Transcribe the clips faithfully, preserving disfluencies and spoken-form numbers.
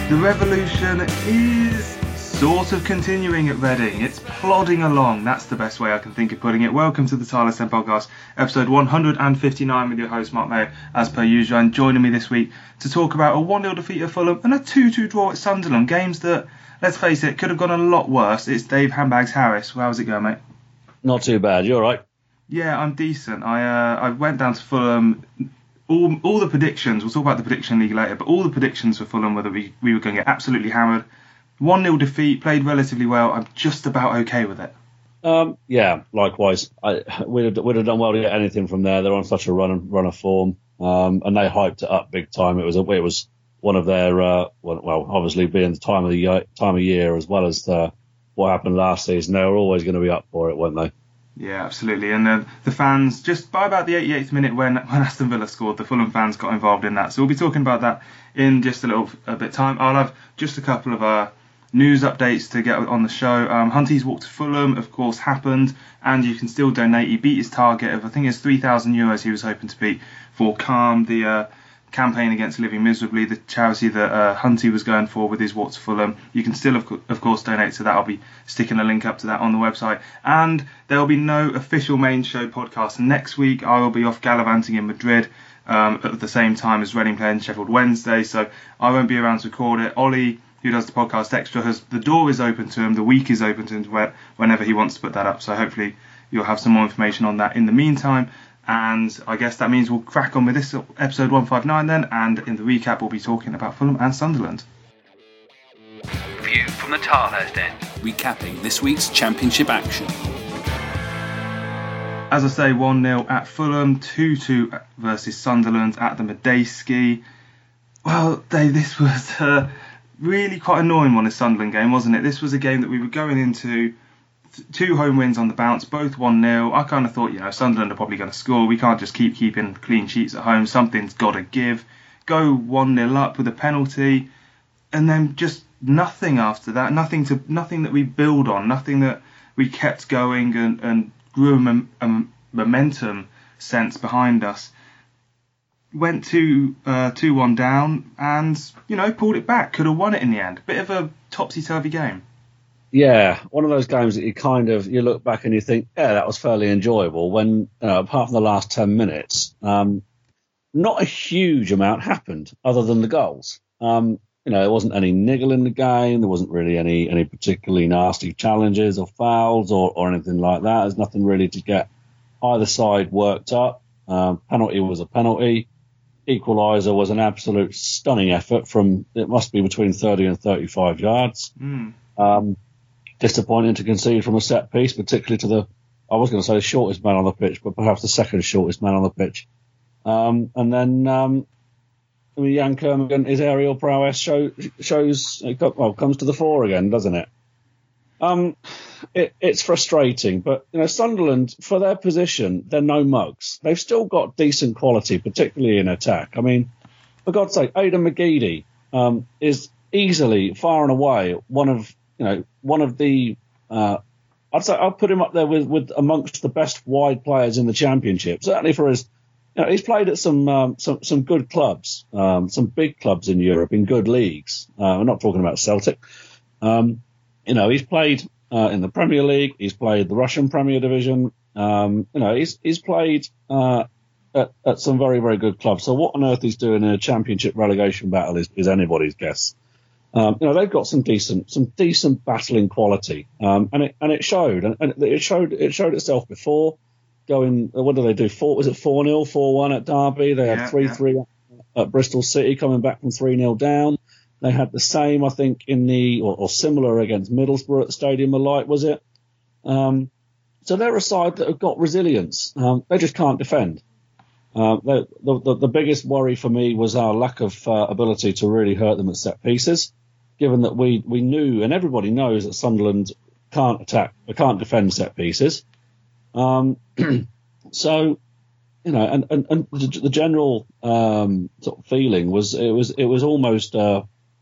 The revolution is sort of continuing at Reading. It's plodding along. That's the best way I can think of putting it. Welcome to the Tireless ten Podcast, episode one hundred fifty-nine with your host Mark Mayo, as per usual. And joining me this week to talk about a one nil defeat at Fulham and a two two draw at Sunderland. Games that, let's face it, could have gone a lot worse. It's Dave Handbags Harris. How's it going, mate? Not too bad. You all right? Yeah, I'm decent. I uh, I went down to Fulham. All all the predictions, we'll talk about the prediction league later, but all the predictions for Fulham were that we, we were going to get absolutely hammered. one nil defeat, played relatively well. I'm just about okay with it. Um, yeah, likewise. I, we'd, have, we'd have done well to get anything from there. They're on such a run run of form, um, and they hyped it up big time. It was a, it was one of their uh, well, obviously being the time of the year, time of year as well as the, what happened last season. They were always going to be up for it, weren't they? Yeah, absolutely. And uh, the fans, just by about the eighty-eighth minute when, when Aston Villa scored, the Fulham fans got involved in that. So we'll be talking about that in just a little a bit time. I'll have just a couple of uh, news updates to get on the show. Um, Hunty's walk to Fulham, of course, happened, and you can still donate. He beat his target of, I think it's three thousand euros he was hoping to beat for Calm, the uh, campaign against living miserably, the charity that uh, Hunty was going for with his walk to Fulham. You can still, of, co- of course, donate to that. I'll be sticking a link up to that on the website. And there will be no official main show podcast next week. I will be off gallivanting in Madrid um, at the same time as Reading playing Sheffield Wednesday, so I won't be around to record it. Ollie, who does the podcast extra, has the door is open to him. The week is open to him whenever he wants to put that up. So hopefully you'll have some more information on that in the meantime. And I guess that means we'll crack on with this episode one fifty-nine then, and in the recap we'll be talking about Fulham and Sunderland. View from the Tilehurst end, recapping this week's championship action. As I say, one nil at Fulham, two two versus Sunderland at the Madejski. Well, Dave, this was a really quite annoying one, this Sunderland game, wasn't it? This was a game that we were going into, two home wins on the bounce, both one nil. I kind of thought, you know, Sunderland are probably going to score. We can't just keep keeping clean sheets at home. Something's got to give. Go one nil up with a penalty, and then just nothing after that. Nothing to nothing that we build on. Nothing that we kept going and, and grew a, mom, a momentum sense behind us. Went to uh, two one down and, you know, pulled it back. Could have won it in the end. Bit of a topsy-turvy game. Yeah, one of those games that you kind of, you look back and you think, yeah, that was fairly enjoyable when, uh, apart from the last ten minutes, um, not a huge amount happened other than the goals. Um, you know, there wasn't any niggle in the game. There wasn't really any, any particularly nasty challenges or fouls or, or anything like that. There's nothing really to get either side worked up. Um, penalty was a penalty. Equaliser was an absolute stunning effort from, it must be between thirty and thirty-five yards. Mm. Um, Disappointing to concede from a set piece, particularly to the, I was going to say the shortest man on the pitch, but perhaps the second shortest man on the pitch. Um, and then um, I mean, Jan Kermigan, his aerial prowess show, shows, well, comes to the fore again, doesn't it? Um, it? It's frustrating, but you know, Sunderland, for their position, they're no mugs. They've still got decent quality, particularly in attack. I mean, for God's sake, Aidan McGeady um, is easily, far and away, one of You know, one of the, uh, I'd say I'll put him up there with, with amongst the best wide players in the championship. Certainly for his, you know, he's played at some um, some some good clubs, um, some big clubs in Europe, in good leagues. Uh, I'm not talking about Celtic. Um, you know, he's played uh, in the Premier League. He's played the Russian Premier Division. Um, you know, he's he's played uh, at, at some very very good clubs. So what on earth he's doing in a championship relegation battle is, is anybody's guess. Um, you know, they've got some decent, some decent battling quality, um, and it and it showed, and, and it showed it showed itself before. Going, what did they do? Four was it four nil, four one at Derby? They had three three at Bristol City, coming back from three nil down. They had the same, I think, in the or, or similar against Middlesbrough at the Stadium of Light, was it? Um, so they're a side that have got resilience. Um, they just can't defend. Uh, the, the the biggest worry for me was our lack of uh, ability to really hurt them at set pieces. Given that we, we knew, and everybody knows, that Sunderland can't attack, they can't defend set pieces. Um, so, you know, and, and, and the general um, sort of feeling was it was it was almost, uh,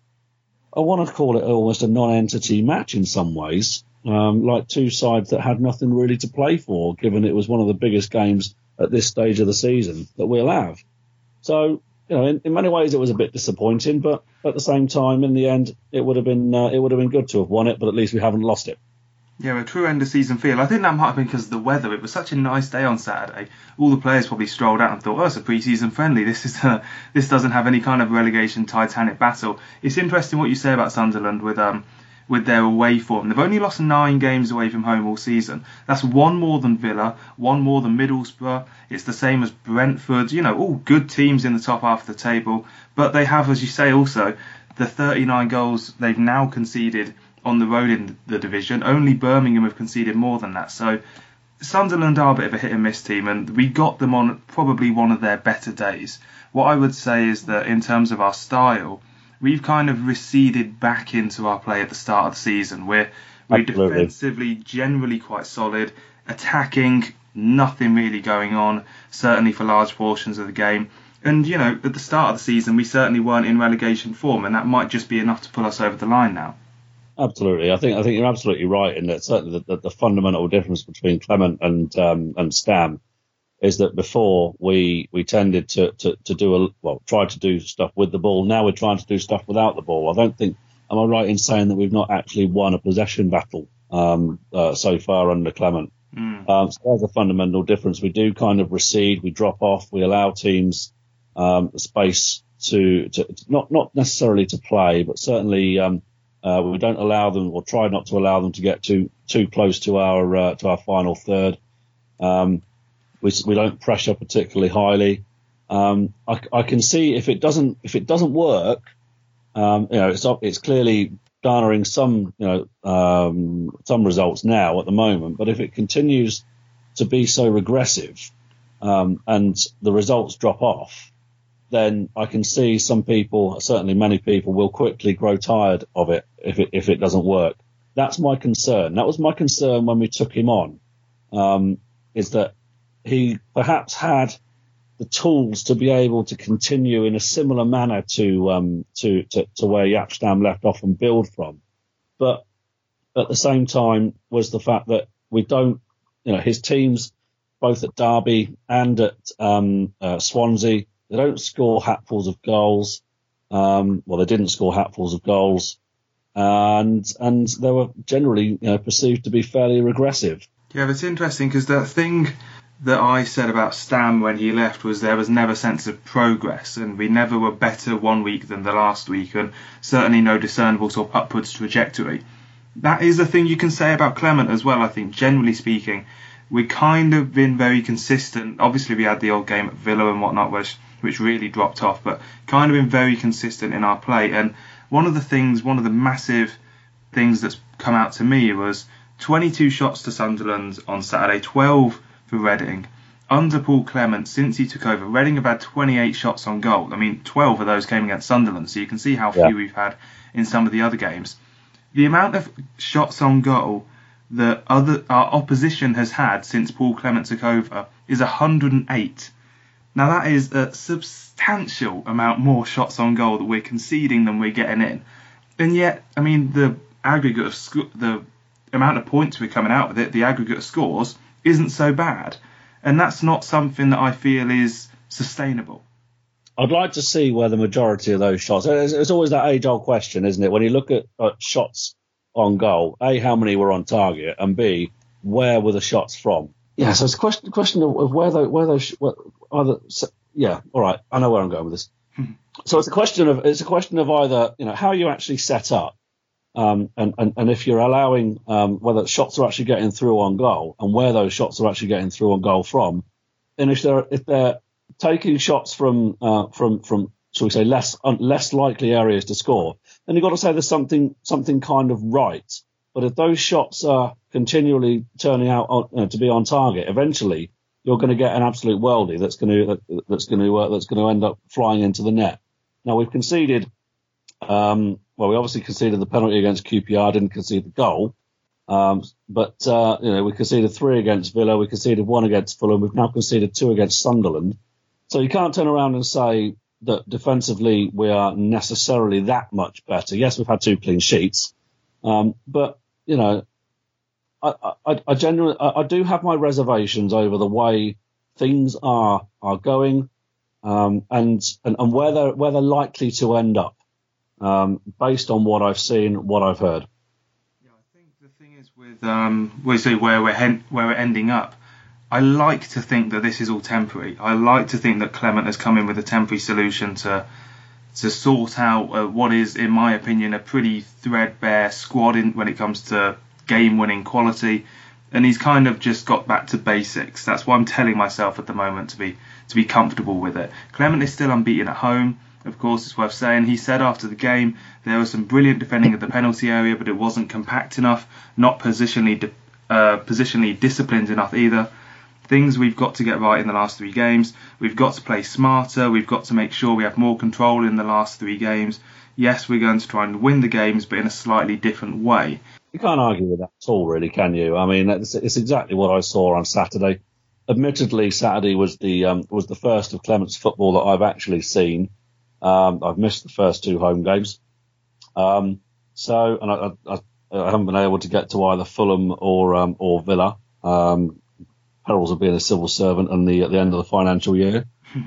I want to call it almost a non-entity match in some ways, um, like two sides that had nothing really to play for, given it was one of the biggest games at this stage of the season that we'll have. So, you know, in, in many ways it was a bit disappointing, but at the same time, in the end, it would have been uh, it would have been good to have won it, but at least we haven't lost it. Yeah, a true end of season feel. I think that might have been because of the weather. It was such a nice day on Saturday. All the players probably strolled out and thought, "Oh, it's a pre-season friendly. This is a, this doesn't have any kind of relegation Titanic battle." It's interesting what you say about Sunderland with um with their away form. They've only lost nine games away from home all season. That's one more than Villa, one more than Middlesbrough. It's the same as Brentford. You know, all good teams in the top half of the table. But they have, as you say, also the thirty-nine goals they've now conceded on the road in the division. Only Birmingham have conceded more than that. So Sunderland are a bit of a hit and miss team, and we got them on probably one of their better days. What I would say is that in terms of our style, we've kind of receded back into our play at the start of the season. We're, we're Absolutely. defensively generally quite solid, attacking, nothing really going on, certainly for large portions of the game. And, you know, at the start of the season, we certainly weren't in relegation form, and that might just be enough to pull us over the line now. Absolutely, I think I think you're absolutely right in that. Certainly, the, the, the fundamental difference between Clement and um, and Stam is that before we we tended to, to, to do a well, try to do stuff with the ball. Now we're trying to do stuff without the ball. I don't think. Am I right in saying that we've not actually won a possession battle um, uh, so far under Clement? Mm. Um, so there's a fundamental difference. We do kind of recede, we drop off, we allow teams um, space to, to not not necessarily to play, but certainly. Um, Uh, we don't allow them, or try not to allow them to get too too close to our uh, to our final third. Um, we we don't pressure particularly highly. Um, I, I can see if it doesn't if it doesn't work, um, you know, it's it's clearly garnering some you know um, some results now at the moment. But if it continues to be so regressive um, and the results drop off, then I can see some people, certainly many people, will quickly grow tired of it if it if it doesn't work. That's my concern. That was my concern when we took him on, um, is that he perhaps had the tools to be able to continue in a similar manner to um, to, to to where Jaap Stam left off and build from. But at the same time was the fact that we don't, you know, his teams, both at Derby and at um, uh, Swansea, they don't score hatfuls of goals. Um, well, they didn't score hatfuls of goals, and and they were generally, you know, perceived to be fairly regressive. Yeah, but it's interesting because the thing that I said about Stam when he left was there was never sense of progress, and we never were better one week than the last week, and certainly no discernible sort of upwards trajectory. That is a thing you can say about Clement as well. I think, generally speaking, we kind of been very consistent. Obviously, we had the old game at Villa and whatnot, which which really dropped off, but kind of been very consistent in our play. And one of the things, one of the massive things that's come out to me was twenty-two shots to Sunderland on Saturday, twelve for Reading. Under Paul Clement, since he took over, Reading have had twenty-eight shots on goal. I mean, twelve of those came against Sunderland, so you can see how Yeah. few we've had in some of the other games. The amount of shots on goal that other our opposition has had since Paul Clement took over is one hundred eight. Now that is a substantial amount more shots on goal that we're conceding than we're getting in, and yet, I mean, the aggregate of sc- the amount of points we're coming out with it, the aggregate of scores, isn't so bad, and that's not something that I feel is sustainable. I'd like to see where the majority of those shots. It's, it's always that age-old question, isn't it? When you look at, at shots on goal, A, how many were on target, and B, where were the shots from? Yeah, so it's a question, question of, of where those, where those, where, either, so, yeah, all right, I know where I'm going with this. So it's a question of, it's a question of either, you know, how you actually set up, um, and, and, and if you're allowing, um, whether shots are actually getting through on goal, and where those shots are actually getting through on goal from, and if they're, if they're taking shots from, uh, from, from, shall we say, less, un, less likely areas to score, then you've got to say there's something, something kind of right. But if those shots are continually turning out on, you know, to be on target, eventually you're going to get an absolute worldie that's going to that, that's going to uh, that's going to end up flying into the net. Now we've conceded. Um, well, we obviously conceded the penalty against Q P R, didn't concede the goal, um, but uh, you know we conceded three against Villa, we conceded one against Fulham, we've now conceded two against Sunderland. So you can't turn around and say that defensively we are necessarily that much better. Yes, we've had two clean sheets, um, but you know, I, I, I genuinely, I, I do have my reservations over the way things are are going. um, and, and and where they're where they're likely to end up, um, based on what I've seen, what I've heard. Yeah, I think the thing is with um, we say where we're hen- where we're ending up. I like to think that this is all temporary. I like to think that Clement has come in with a temporary solution to to sort out uh, what is, in my opinion, a pretty threadbare squad in, when it comes to game-winning quality. And he's kind of just got back to basics. That's why I'm telling myself at the moment to be to be comfortable with it. Clement is still unbeaten at home. Of course, it's worth saying. He said after the game there was some brilliant defending of the penalty area, but it wasn't compact enough, not positionally di- uh, positionally disciplined enough either. Things we've got to get right in the last three games. We've got to play smarter. We've got to make sure we have more control in the last three games. Yes, we're going to try and win the games, but in a slightly different way. You can't argue with that at all, really, can you? I mean, it's, it's exactly what I saw on Saturday. Admittedly, Saturday was the um, was the first of Clement's football that I've actually seen. Um, I've missed the first two home games. Um, so, and I, I, I haven't been able to get to either Fulham or um, or Villa. Um, perils of being a civil servant and the at the end of the financial year.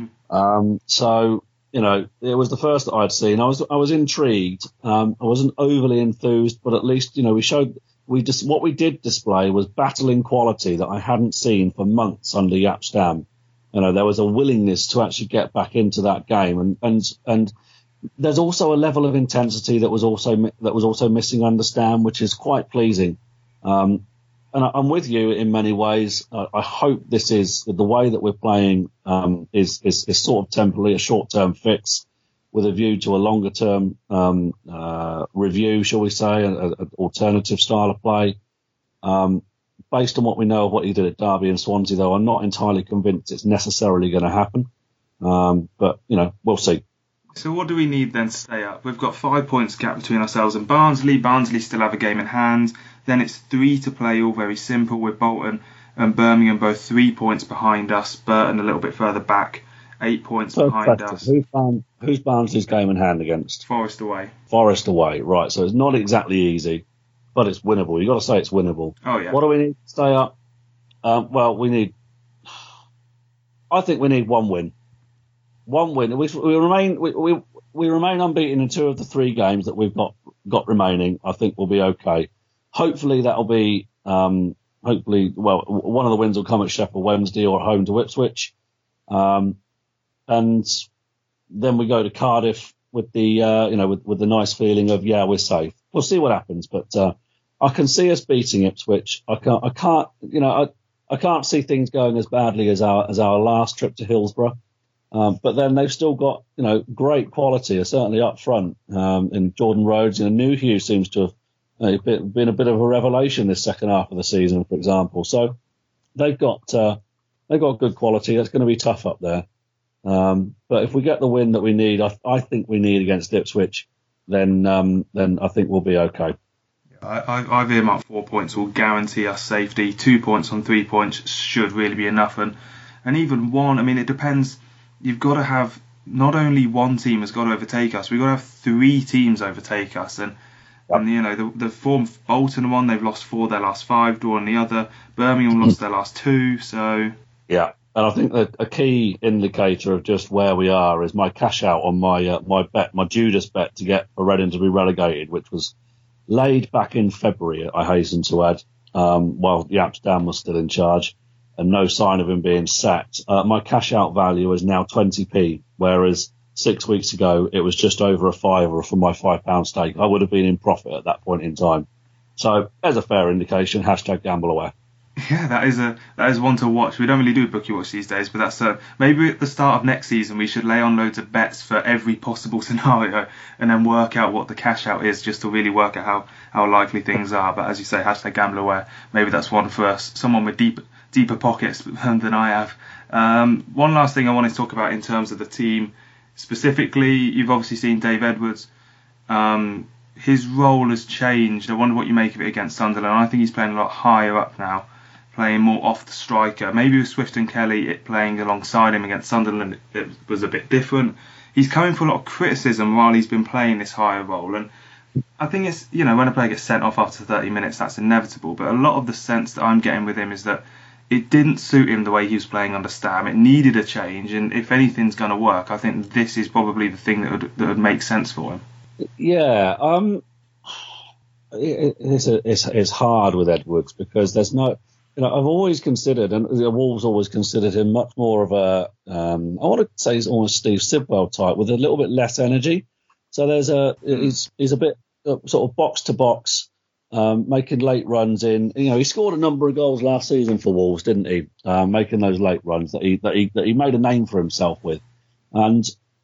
um, so, you know, it was the first that I'd seen. I was I was intrigued. Um, I wasn't overly enthused, but at least, you know, we showed we just what we did display was battling quality that I hadn't seen for months under Jaap Stam. You know, there was a willingness to actually get back into that game, and and and there's also a level of intensity that was also that was also missing under Stam, which is quite pleasing. Um, And I'm with you in many ways. Uh, I hope this is the way that we're playing um, is, is is sort of temporary, a short-term fix, with a view to a longer-term um, uh, review, shall we say, an alternative style of play. Um, based on what we know of what he did at Derby and Swansea, though, I'm not entirely convinced it's necessarily going to happen. Um, but you know, we'll see. So what do we need then to stay up? We've got five points gap between ourselves and Barnsley. Barnsley still have a game in hand. Then it's three to play, all very simple, with Bolton and Birmingham both three points behind us. Burton a little bit further back, eight points So behind us. Who's, Barn- who's Barnsley's game in hand against? Forest away. Forest away, right. So it's not exactly easy, but it's winnable. You've got to say it's winnable. Oh, yeah. What do we need to stay up? Um, well, we need... I think we need one win. One win. We, we remain we, we we remain unbeaten in two of the three games that we've got got remaining. I think we'll be okay. Hopefully that'll be. Um, hopefully, well, one of the wins will come at Sheffield Wednesday or at home to Ipswich, um, and then we go to Cardiff with the uh, you know with, with the nice feeling of yeah we're safe. We'll see what happens, but uh, I can see us beating Ipswich. I can't. I can't. You know I I can't see things going as badly as our as our last trip to Hillsborough. Um, but then they've still got, you know, great quality, certainly up front. Um, in Jordan Rhodes, you know, Nuhiu seems to have uh, been, been a bit of a revelation this second half of the season, for example. So they've got uh, they've got good quality. That's going to be tough up there. Um, but if we get the win that we need, I, I think we need against Ipswich, then um, then I think we'll be okay. I, I, I've earmarked four points will guarantee us safety. Two points on three points should really be enough, and and even one. I mean, it depends. You've got to have not only one team has got to overtake us. We've got to have three teams overtake us, and yep. and you know the the form Bolton one, they've lost four their last five, drawn the other. Birmingham lost their last two, so yeah. And I think that a key indicator of just where we are is my cash out on my uh, my bet, my Judas bet to get for Reading to be relegated, which was laid back in February. I hasten to add, um, while Jaap Stam was still in charge. And no sign of him being sacked. Uh, my cash out value is now twenty p, whereas six weeks ago it was just over a fiver for my five pound stake. I would have been in profit at that point in time. So there's a fair indication. Hashtag gamble aware. Yeah, that is a that is one to watch. We don't really do bookie watch these days, but that's a, maybe at the start of next season we should lay on loads of bets for every possible scenario and then work out what the cash out is, just to really work out how, how likely things are. But as you say, hashtag gamble aware. Maybe that's one for us, someone with deep. deeper pockets than I have. Um, one last thing I wanted to talk about in terms of the team specifically, you've obviously seen Dave Edwards. Um, his role has changed. I wonder what you make of it against Sunderland. I think he's playing a lot higher up now, playing more off the striker. Maybe with Swift and Kelly it playing alongside him against Sunderland it was a bit different. He's coming for a lot of criticism while he's been playing this higher role, and I think it's, you know, when a player gets sent off after thirty minutes, that's inevitable, but a lot of the sense that I'm getting with him is that it didn't suit him the way he was playing under Stam. It needed a change, and if anything's going to work, I think this is probably the thing that would, that would make sense for him. Yeah, um, it, it's, a, it's it's hard with Edwards because there's no, you know, I've always considered, and the Wolves always considered him much more of a, um, I want to say he's almost Steve Sidwell type with a little bit less energy. So there's a, he's he's a bit uh, sort of box to box. Um, making late runs in, you know, he scored a number of goals last season for Wolves, didn't he? Um, making those late runs that he that he that he made a name for himself with, and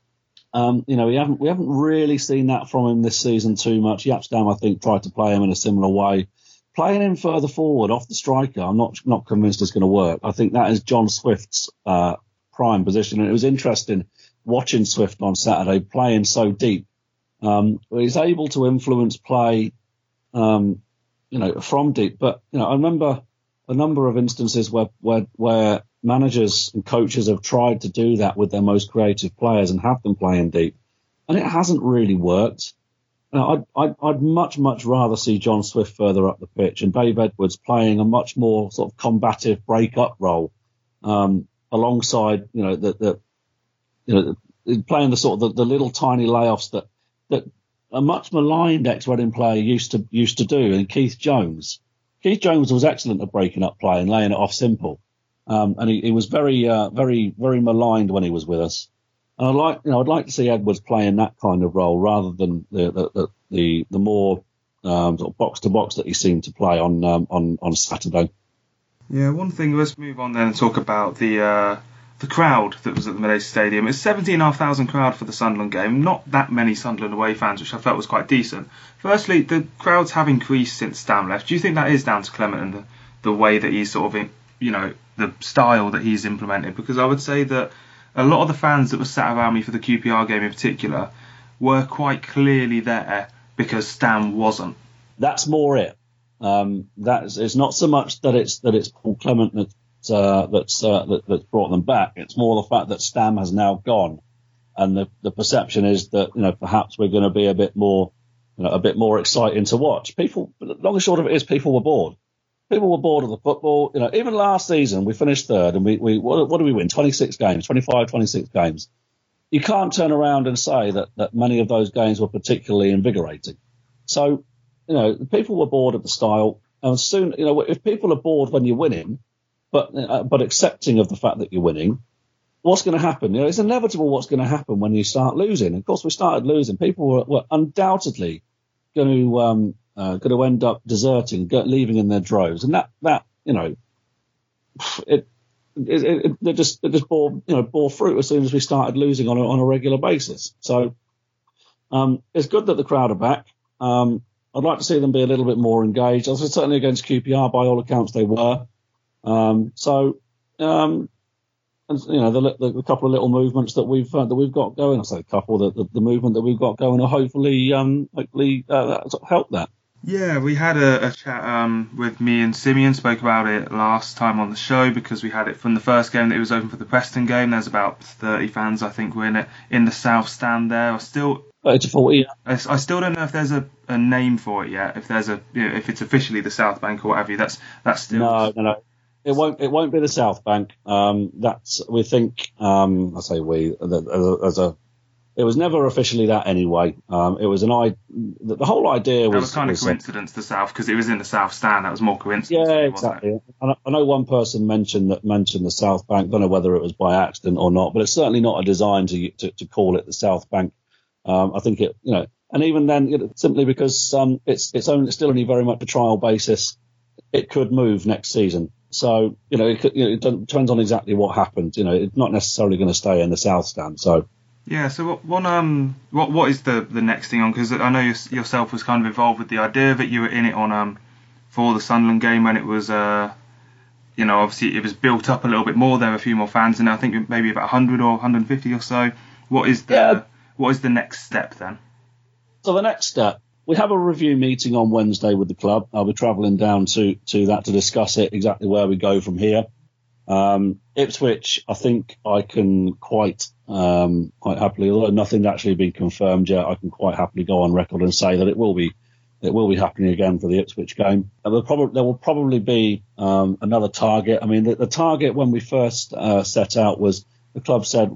um, you know, we haven't we haven't really seen that from him this season too much. Jaap Stam, I think, tried to play him in a similar way, playing him further forward off the striker. I'm not not convinced it's going to work. I think that is John Swift's uh, prime position, and it was interesting watching Swift on Saturday playing so deep. Um, he's able to influence play. Um, you know, from deep. But, you know, I remember a number of instances where, where, where managers and coaches have tried to do that with their most creative players and have them playing deep. And it hasn't really worked. You know, I'd, I'd, I'd much, much rather see John Swift further up the pitch and Dave Edwards playing a much more sort of combative break-up role, um, alongside, you know, the, the, you know, playing the sort of the, the little tiny layoffs that, that, a much maligned ex-Reading player used to used to do, and Keith Jones. Keith Jones was excellent at breaking up play and laying it off simple, um, and he, he was very, uh, very, very maligned when he was with us. And I like, you know, I'd like to see Edwards playing that kind of role rather than the the the, the, the more um, sort of box to box that he seemed to play on um, on on Saturday. Yeah, one thing. Let's move on then and talk about the. Uh... The crowd that was at the Malaysia Stadium. It's seventeen thousand five hundred crowd for the Sunderland game. Not that many Sunderland away fans, which I felt was quite decent. Firstly, the crowds have increased since Stam left. Do you think that is down to Clement and the, the way that he's sort of, you know, the style that he's implemented? Because I would say that a lot of the fans that were sat around me for the Q P R game in particular were quite clearly there because Stam wasn't. That's more it. Um, that's it's not so much that it's that it's Paul Clement that. Uh, that's uh, that, that's brought them back. It's more the fact that Stam has now gone, and the, the perception is that, you know, perhaps we're going to be a bit more, you know, a bit more exciting to watch. People, long and short of it is, people were bored. People were bored of the football. You know, even last season we finished third, and we we what, what did we win? twenty-six games, twenty-five, twenty-six games. You can't turn around and say that that many of those games were particularly invigorating. So, you know, people were bored of the style, and soon, you know, if people are bored when you're winning. But uh, but accepting of the fact that you're winning, what's going to happen? You know, it's inevitable what's going to happen when you start losing. Of course, we started losing. People were, were undoubtedly going to um, uh, going to end up deserting, go, leaving in their droves, and that that you know, it it, it, it just it just bore you know bore fruit as soon as we started losing on a, on a regular basis. So um, it's good that the crowd are back. Um, I'd like to see them be a little bit more engaged. I was certainly against Q P R, by all accounts, they were. Um, so, um, and, you know, the, the, the couple of little movements that we've uh, that we've got going, I say a couple, the, the, the movement that we've got going will hopefully um, hopefully uh, help that. Yeah, we had a, a chat um, with me and Simeon, spoke about it last time on the show because we had it from the first game that it was open for the Preston game. There's about thirty fans, I think, were in it in the South Stand there. I still. thirty to forty. I, I still don't know if there's a, a name for it yet. If there's a, you know, if it's officially the South Bank or whatever. That's that's still. No, no, no. It won't. It won't be the South Bank. Um, that's we think. Um, I say we as a. It was never officially that anyway. Um, it was an I. The, the whole idea was. That was kind of was, coincidence. The South, because it was in the South Stand. That was more coincidence. Yeah, exactly. I, I know one person mentioned that mentioned the South Bank. Don't know whether it was by accident or not, but it's certainly not a design to to, to call it the South Bank. Um, I think it. You know, and even then, you know, simply because um, it's it's only it's still only very much a trial basis. It could move next season. So, you know, it, could, you know, it depends on exactly what happens. You know, it's not necessarily going to stay in the South Stand. So, yeah. So, what, what um, what what is the, the next thing on? Because I know you, yourself was kind of involved with the idea that you were in it on um for the Sunderland game when it was uh, you know, obviously it was built up a little bit more. There were a few more fans, and I think maybe about one hundred or one hundred fifty or so. What is the yeah. what is the next step then? So the next step. We have a review meeting on Wednesday with the club. I'll be travelling down to, to that to discuss it, exactly where we go from here. Um, Ipswich, I think I can quite um, quite happily, although nothing's actually been confirmed yet, I can quite happily go on record and say that it will be it will be happening again for the Ipswich game. And there, probably, there will probably be um, another target. I mean, the, the target when we first uh, set out was the club said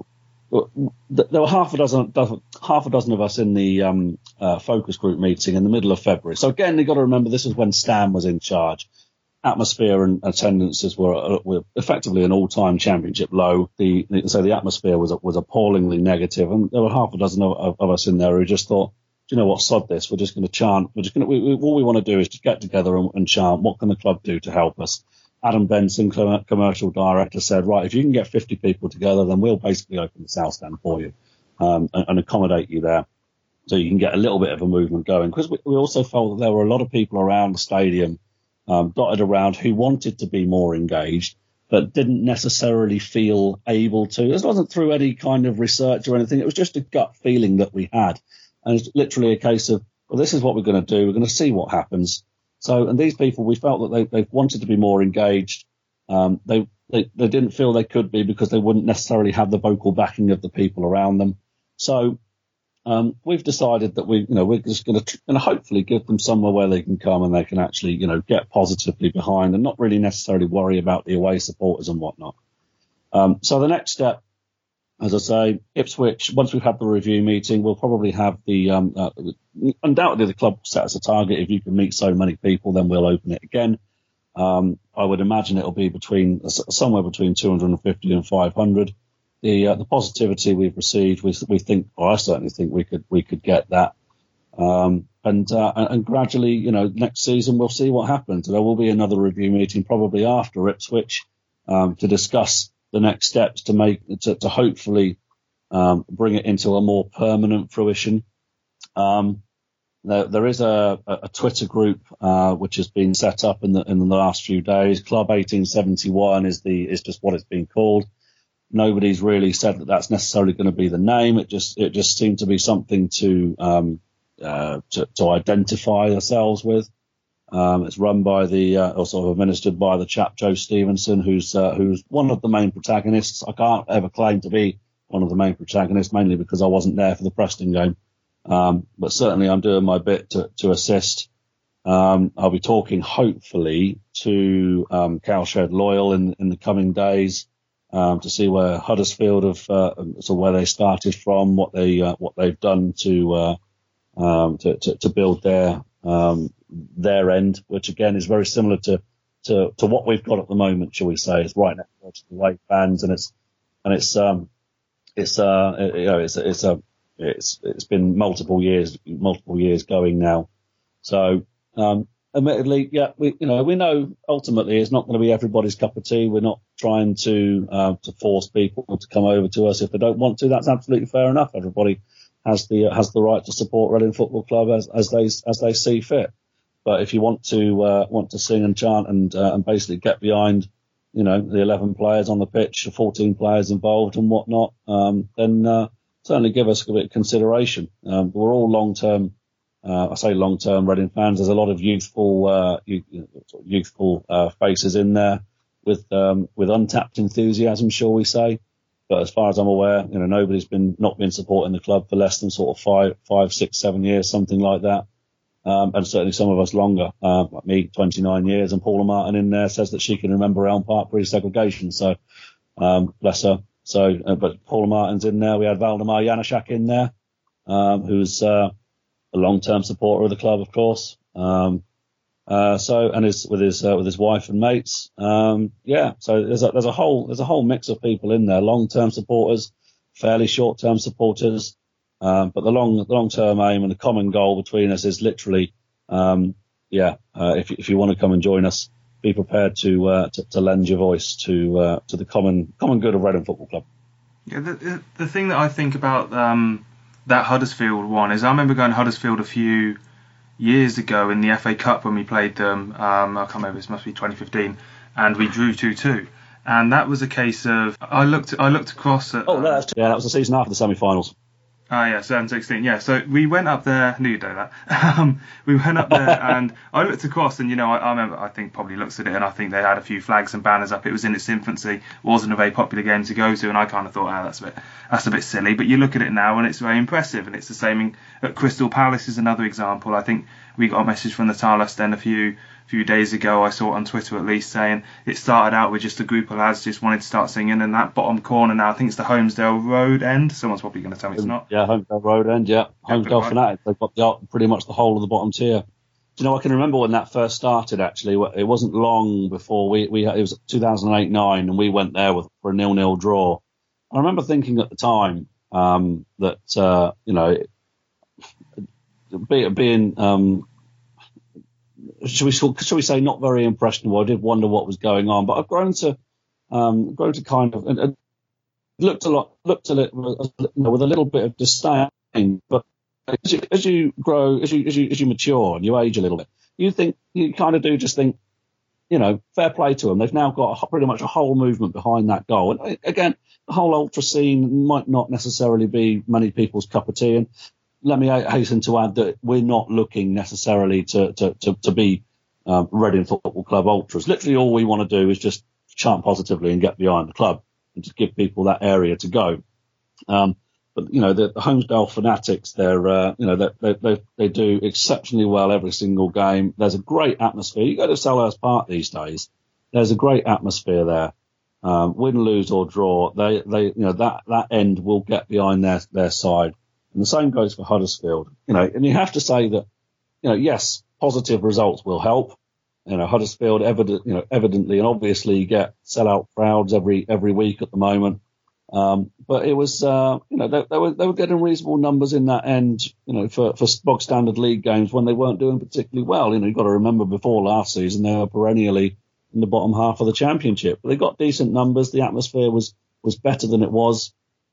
there were half a dozen, half a dozen of us in the um, uh, focus group meeting in the middle of February. So again, you've got to remember this was when Stan was in charge. Atmosphere and attendances were, were effectively an all-time championship low. The, the so the atmosphere was was appallingly negative, and there were half a dozen of, of, of us in there who just thought, do you know what, sod this. We're just going to chant. We're just going to. We, we, all we want to do is to get together and, and chant. What can the club do to help us? Adam Benson, commercial director, said, right, if you can get fifty people together, then we'll basically open the South Stand for you um, and, and accommodate you there, so you can get a little bit of a movement going. Because we, we also felt that there were a lot of people around the stadium, um, dotted around, who wanted to be more engaged, but didn't necessarily feel able to. It wasn't through any kind of research or anything. It was just a gut feeling that we had. And it's literally a case of, well, this is what we're going to do. We're going to see what happens. So, and these people, we felt that they, they wanted to be more engaged. Um, they, they, they didn't feel they could be because they wouldn't necessarily have the vocal backing of the people around them. So, um, we've decided that we, you know, we're just going to, going to hopefully give them somewhere where they can come and they can actually, you know, get positively behind and not really necessarily worry about the away supporters and whatnot. Um, so the next step, as I say, Ipswich, once we've had the review meeting, we'll probably have the, um, uh, undoubtedly the club set us a target. If you can meet so many people, then we'll open it again. Um, I would imagine it'll be between, somewhere between two hundred fifty and five hundred. The, uh, the positivity we've received, we, we think, or I certainly think we could, we could get that. Um, and, uh, and gradually, you know, next season we'll see what happens. There will be another review meeting probably after Ipswich, um, to discuss the next steps to make to, to hopefully um, bring it into a more permanent fruition. Um, there, there is a, a Twitter group uh, which has been set up in the in the last few days. Club eighteen seventy-one is the is just what it's been called. Nobody's really said that that's necessarily going to be the name. It just it just seemed to be something to um, uh, to, to identify ourselves with. Um, it's run by the, uh, or sort of administered by the chap Joe Stevenson, who's uh, who's one of the main protagonists. I can't ever claim to be one of the main protagonists, mainly because I wasn't there for the Preston game. Um, but certainly I'm doing my bit to, to assist. Um, I'll be talking hopefully to um, Cowshed Loyal in, in the coming days um, to see where Huddersfield have, uh, so where they started from, what they uh, what they've done to uh, um, to, to to build their um, their end, which again is very similar to, to, to what we've got at the moment, shall we say. It's right next to the away fans, and it's, and it's, um, it's, uh, you know, it's, it's a, it's, it's been multiple years, multiple years going now. So, um, admittedly, yeah, we, you know, we know ultimately it's not going to be everybody's cup of tea. We're not trying to, uh, to force people to come over to us if they don't want to. That's absolutely fair enough. Everybody has the, has the right to support Reading Football Club as, as they, as they see fit. But if you want to uh, want to sing and chant and uh, and basically get behind, you know, the eleven players on the pitch, the fourteen players involved and whatnot, um, then uh, certainly give us a bit of consideration. Um, we're all long-term, uh, I say long-term Reading fans. There's a lot of youthful uh, youth, youthful uh, faces in there with um, with untapped enthusiasm, shall we say. But as far as I'm aware, you know, nobody's been not been supporting the club for less than sort of five, five, six, seven years, something like that. Um, and certainly some of us longer, uh, like me, twenty-nine years, and Paula Martin in there says that she can remember Elm Park pre-segregation. So, um, bless her. So, uh, but Paula Martin's in there. We had Valdemar Janaszak in there, um, who's, uh, a long-term supporter of the club, of course. Um, uh, so, and his, with his, uh, with his wife and mates. Um, yeah. So there's a, there's a whole, there's a whole mix of people in there, long-term supporters, fairly short-term supporters. Um, but the long, the long-term aim and the common goal between us is literally, um, yeah, uh, if, if you want to come and join us, be prepared to, uh, to, to lend your voice to, uh, to the common, common good of Reading Football Club. Yeah, the, the, the thing that I think about, um, that Huddersfield one is I remember going to Huddersfield a few years ago in the F A Cup when we played them. Um, I can't remember, this must be twenty fifteen, and we drew two two. And that was a case of, I looked, I looked across at, Oh, no, that's, yeah, that was the season after the semi-finals. Ah, yeah, seven sixteen. Yeah, so we went up there. I knew you'd know that. Um, we went up there, and I looked across, and you know, I, I remember. I think probably looked at it, and I think they had a few flags and banners up. It was in its infancy. Wasn't a very popular game to go to, and I kind of thought, ah, that's a bit, that's a bit silly. But you look at it now, and it's very impressive. And it's the same in, at Crystal Palace is another example. I think we got a message from the Talas Den a few. few days ago, I saw it on Twitter at least, saying it started out with just a group of lads just wanted to start singing, and that bottom corner now, I think it's the Holmesdale Road end. Someone's probably going to tell me it's not. Yeah, Holmesdale Road end, yeah. Holmesdale right. Fanatics, they've got the, pretty much the whole of the bottom tier. Do you know, I can remember when that first started, actually. It wasn't long before we, we it was two thousand eight nine, and we went there with, for a nil-nil draw. I remember thinking at the time um, that, uh, you know, be, being... Um, Should we should we say not very impressionable? I did wonder what was going on, but I've grown to um, grown to kind of and, and looked a lot looked at it with, you know, with a little bit of disdain. But as you, as you grow, as you as you as you mature and you age a little bit, you think you kind of do just think, you know, fair play to them. They've now got a, pretty much a whole movement behind that goal. And again, the whole ultra scene might not necessarily be many people's cup of tea. And let me hasten to add that we're not looking necessarily to to to, to be um, Reading Football Club ultras. Literally, all we want to do is just chant positively and get behind the club and just give people that area to go. Um, but you know, the, the Holmesdale Fanatics, they're uh, you know they, they they do exceptionally well every single game. There's a great atmosphere. You go to Selhurst Park these days. There's a great atmosphere there. Um, win, lose or draw, they they you know that that end will get behind their their side. And the same goes for Huddersfield, you know, and you have to say that, you know, yes, positive results will help. You know, Huddersfield evident, you know, evidently and obviously get sellout crowds every, every week at the moment. Um, but it was, uh, you know, they, they were, they were getting reasonable numbers in that end, you know, for, for bog standard league games when they weren't doing particularly well. You know, you've got to remember before last season, they were perennially in the bottom half of the championship, but they got decent numbers. The atmosphere was, was better than it was.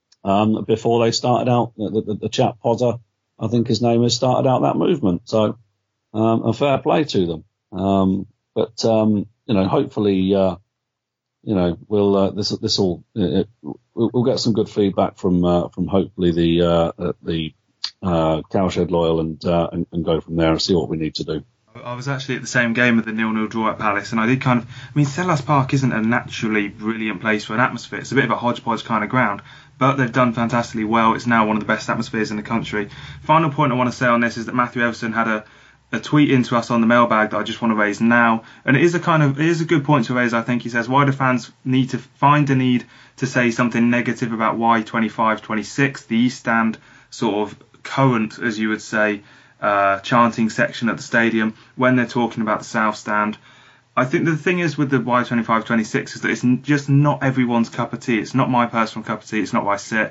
Um, before they started out, the, the, the chap Potter, I think his name is, started out that movement. So, um, a fair play to them. Um, but, um, you know, hopefully, uh, you know, we'll, uh, this, this will, uh, we'll, we'll get some good feedback from, uh, from hopefully the, uh, the, uh, Cowshed Loyal and, uh, and, and go from there and see what we need to do. I was actually at the same game with the nil-nil draw at Palace, and I did kind of, I mean, Selhurst Park isn't a naturally brilliant place for an atmosphere. It's a bit of a hodgepodge kind of ground, but they've done fantastically well. It's now one of the best atmospheres in the country. Final point I want to say on this is that Matthew Everson had a, a tweet into us on the mailbag that I just want to raise now, and it is a kind of, it is a good point to raise, I think. He says, why do fans need to find a need to say something negative about Y twenty-five twenty-six, the East Stand sort of current, as you would say, Uh, chanting section at the stadium when they're talking about the South Stand? I think the thing is with the Y twenty-five twenty-six is that it's just not everyone's cup of tea. It's not my personal cup of tea. It's not where I sit.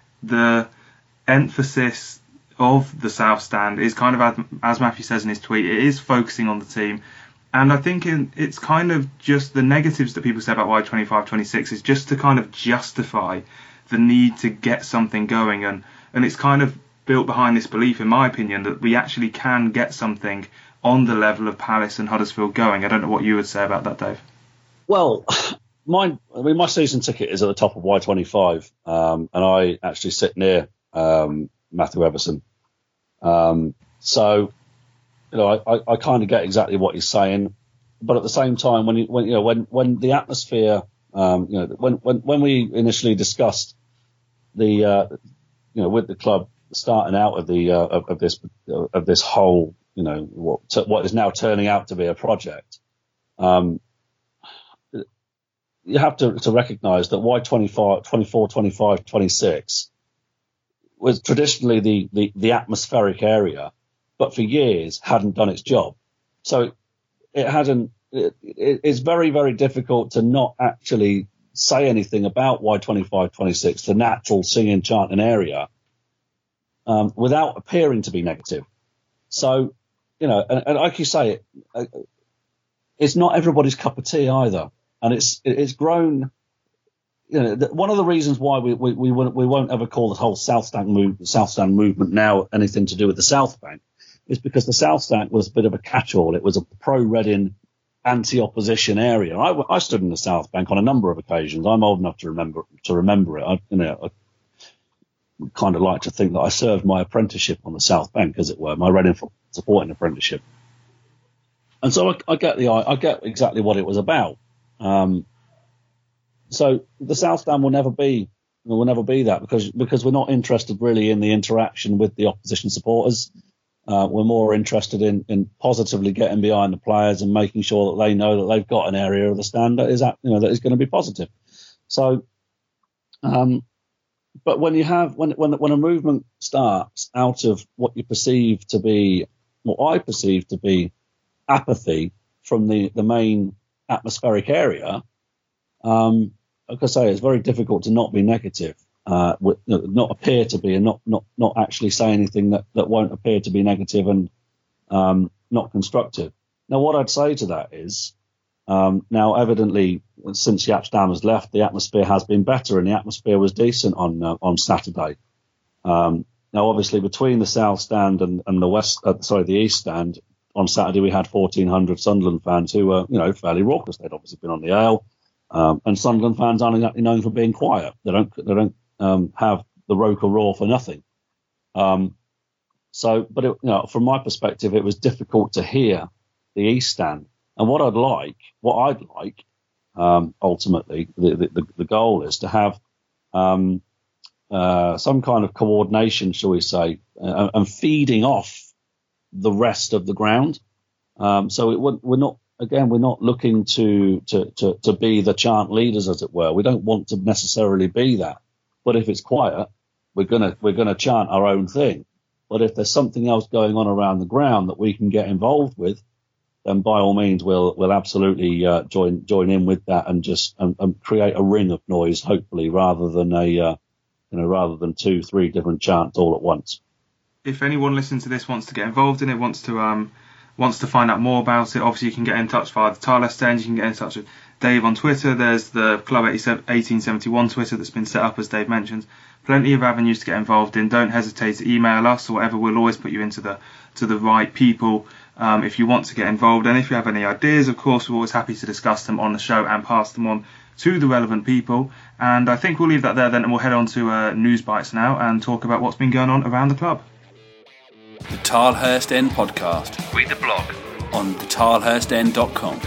The emphasis of the South Stand is kind of, as, as Matthew says in his tweet, it is focusing on the team. And I think in, it's kind of just the negatives that people say about Y twenty-five twenty-six is just to kind of justify the need to get something going. And, and it's kind of built behind this belief, in my opinion, that we actually can get something on the level of Palace and Huddersfield going. I don't know what you would say about that, Dave. Well, mine, I mean, my season ticket is at the top of Y twenty-five, um, and I actually sit near um, Matthew Everson. Um, so, you know, I, I, I kind of get exactly what he's saying, but at the same time, when you, when you know, when when the atmosphere, um, you know, when when when we initially discussed the, uh, you know, with the club, starting out of the uh, of, of this of this whole, you know, what t- what is now turning out to be a project, um, you have to, to recognise that Y twenty-four, twenty-four, twenty-five, twenty-six was traditionally the, the, the atmospheric area, but for years hadn't done its job. So it hadn't. It, it, it's very very difficult to not actually say anything about Y twenty-five, twenty-six, the natural singing chanting area, Um, without appearing to be negative. So, you know, and, and like you say, it, it's not everybody's cup of tea either. And it's it's grown, you know, the, one of the reasons why we, we, we, won't, we won't ever call the whole South Stand, move, South Stand movement now anything to do with the South Bank is because the South Stand was a bit of a catch-all. It was a pro-Reading, anti-opposition area. I, I stood in the South Bank on a number of occasions. I'm old enough to remember to remember it. I, you know, I, kind of like to think that I served my apprenticeship on the South Bank, as it were, my Reading supporting apprenticeship. And so I, I get the I get exactly what it was about. Um, so the South Stand will never be will never be that because because we're not interested really in the interaction with the opposition supporters. Uh, we're more interested in, in positively getting behind the players and making sure that they know that they've got an area of the stand that is you know that is going to be positive. So, um, but when you have when when when a movement starts out of what you perceive to be what I perceive to be apathy from the, the main atmospheric area, um, like I say, it's very difficult to not be negative, uh, with, not appear to be, and not, not, not actually say anything that, that won't appear to be negative and um, not constructive. Now, what I'd say to that is, um, now evidently since Jaap Stam has left, the atmosphere has been better, and the atmosphere was decent on uh, on Saturday. Um, now, obviously, between the South Stand and, and the West, uh, sorry, the East Stand. On Saturday, we had fourteen hundred Sunderland fans who were, you know, fairly raucous. They'd obviously been on the ale, um, and Sunderland fans aren't exactly known for being quiet. They don't, they don't um, have the Roker roar for nothing. Um, so, but it, you know, from my perspective, it was difficult to hear the East Stand. And what I'd like, what I'd like, um, ultimately, the, the, the goal is to have um, uh, some kind of coordination, shall we say, uh, and feeding off the rest of the ground. Um, so it, we're not, again, we're not looking to, to, to, to be the chant leaders, as it were. We don't want to necessarily be that. But if it's quiet, we're gonna we're gonna chant our own thing. But if there's something else going on around the ground that we can get involved with, then by all means we'll we'll absolutely uh, join join in with that and just and, and create a ring of noise, hopefully, rather than a uh, you know rather than two three different chants all at once. If anyone listening to this wants to get involved in it, wants to um, wants to find out more about it, obviously you can get in touch via the Tile Stand. You can get in touch with Dave on Twitter. There's the Club eighteen seventy-one Twitter that's been set up, as Dave mentioned. Plenty of avenues to get involved in. Don't hesitate to email us or whatever. We'll always put you into the to the right people um, if you want to get involved. And if you have any ideas, of course, we're always happy to discuss them on the show and pass them on to the relevant people. And I think we'll leave that there then, and we'll head on to uh, News Bites now and talk about what's been going on around the club. The Tilehurst End Podcast. Read the blog on the tilehurst end dot com.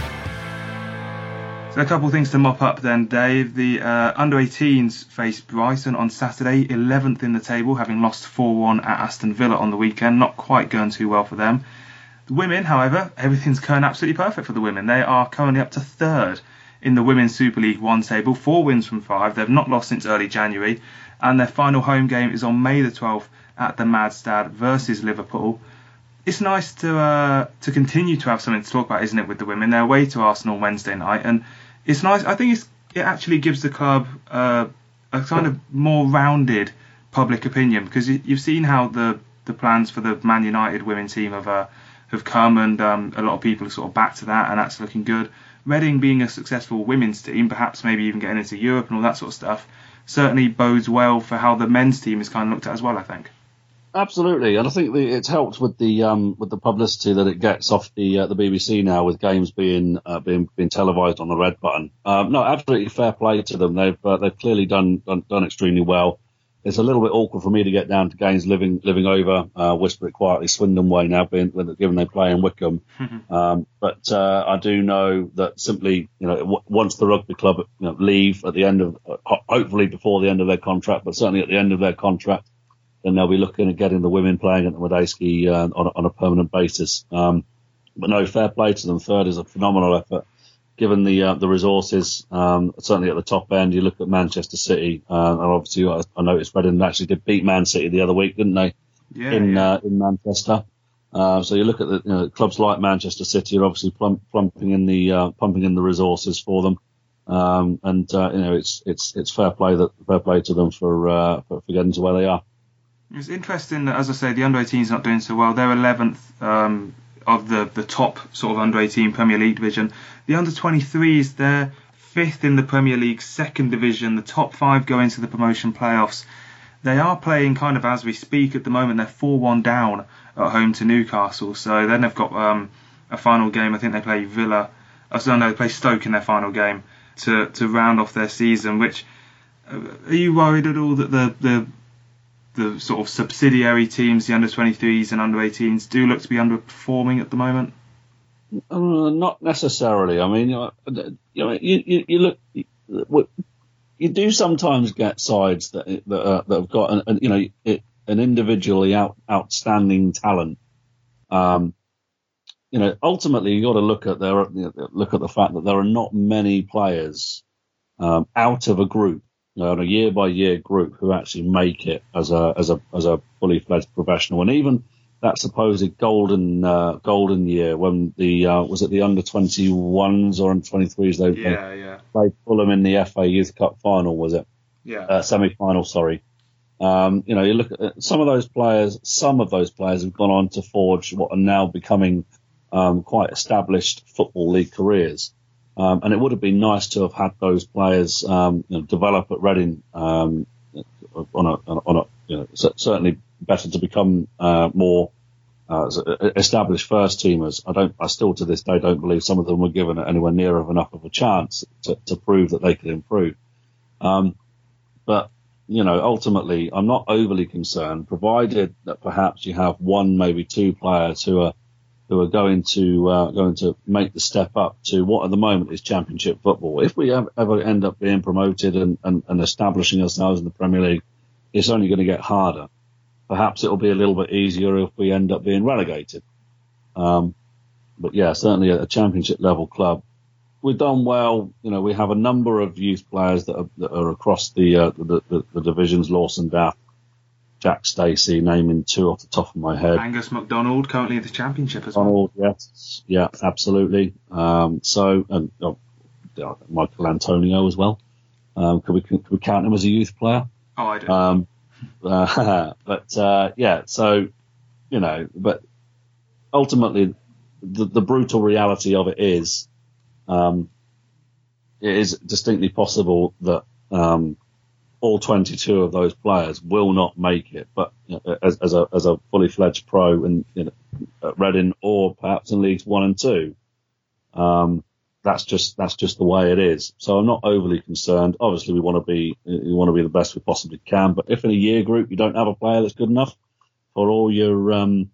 So a couple of things to mop up then, Dave. The uh, under eighteens faced Brighton on Saturday, eleventh in the table, having lost four one at Aston Villa on the weekend. Not quite going too well for them. The women, however, everything's going absolutely perfect for the women. They are currently up to third in the Women's Super League One table, four wins from five. They've not lost since early January, and their final home game is on May the twelfth at the Madstad versus Liverpool. It's nice to uh, to continue to have something to talk about, isn't it, with the women? They're away to Arsenal Wednesday night, and it's nice. I think it's, it actually gives the club uh, a kind of more rounded public opinion, because you, you've seen how the, the plans for the Man United women's team have uh, have come, and um, a lot of people are sort of back to that, and that's looking good. Reading being a successful women's team, perhaps maybe even getting into Europe and all that sort of stuff, certainly bodes well for how the men's team is kind of looked at as well, I think. Absolutely, and I think the, it's helped with the um, with the publicity that it gets off the uh, the B B C now, with games being uh, being being televised on the red button. Um, no, absolutely fair play to them. They've uh, they've clearly done, done done extremely well. It's a little bit awkward for me to get down to games living living over, uh, whisper it quietly, Swindon way now, being given they play in Wickham. Mm-hmm. Um, but uh, I do know that simply, you know, w- once the rugby club you know, leave at the end of, uh, hopefully before the end of their contract, but certainly at the end of their contract, then they'll be looking at getting the women playing at the Medeski uh, on, on a permanent basis. Um, but no, fair play to them. Third is a phenomenal effort, given the uh, the resources. Um, certainly at the top end, you look at Manchester City, uh, and obviously I, I noticed Reading actually did beat Man City the other week, didn't they? Yeah. In yeah. Uh, in Manchester. Uh, so you look at the you know, clubs like Manchester City are obviously plump, plumping in the uh, pumping in the resources for them. Um, and uh, you know it's it's it's fair play that fair play to them for, uh, for for getting to where they are. It's interesting that, as I say, the under eighteens not doing so well. They're eleventh um, of the, the top sort of under eighteen Premier League division. The under twenty-threes, they're fifth in the Premier League second division. The top five go into the promotion playoffs. They are playing kind of as we speak at the moment. They're four one down at home to Newcastle. So then they've got um, a final game. I think they play Villa. Oh, so no, they play Stoke in their final game to, to round off their season. Which uh, are you worried at all that the the the sort of subsidiary teams, the under twenty-threes and under eighteens, do look to be underperforming at the moment? Uh, not necessarily. I mean, you know, you, you, you look, you, you do sometimes get sides that that, uh, that have got an, an you know it, an individually out, outstanding talent. Um, you know, ultimately you got to look at their you know, look at the fact that there are not many players um, out of a group, you know, on a year by year group, who actually make it as a as a as a fully fledged professional. And even that supposed golden uh, golden year when the uh, was it the under twenty-ones or under twenty-threes they yeah yeah played Fulham in the F A Youth Cup final, was it? Yeah, uh, semi final. Sorry. Um, you know, you look at some of those players. Some of those players have gone on to forge what are now becoming um, quite established football league careers. Um, and it would have been nice to have had those players um, you know, develop at Reading um, on a on a you know certainly better to become uh, more uh, established first teamers. I don't. I still to this day don't believe some of them were given anywhere near of enough of a chance to, to prove that they could improve. Um, but you know, ultimately, I'm not overly concerned, provided that perhaps you have one, maybe two players who are who are going to uh, going to make the step up to what at the moment is Championship football. If we have, ever end up being promoted and, and, and establishing ourselves in the Premier League, it's only going to get harder. Perhaps it'll be a little bit easier if we end up being relegated. Um, but yeah, certainly at a Championship level club, we've done well. You know, we have a number of youth players that are, that are across the, uh, the, the the divisions: Lawson Daft, Jack Stacey, naming two off the top of my head. Angus MacDonald, currently in the Championship as well. Yes, yeah, absolutely. Um, so, and oh, Michael Antonio as well. Um, could we could we count him as a youth player? Oh, I do. Um, uh, but uh, yeah, so you know, but ultimately, the, the brutal reality of it is, um, it is distinctly possible that. Um, all twenty-two of those players will not make it, but you know, as, as a as a fully fledged pro in you know, at Reading or perhaps in Leagues One and Two, um, that's just that's just the way it is. So I'm not overly concerned. Obviously, we want to be we want to be the best we possibly can, but if in a year group you don't have a player that's good enough for all your um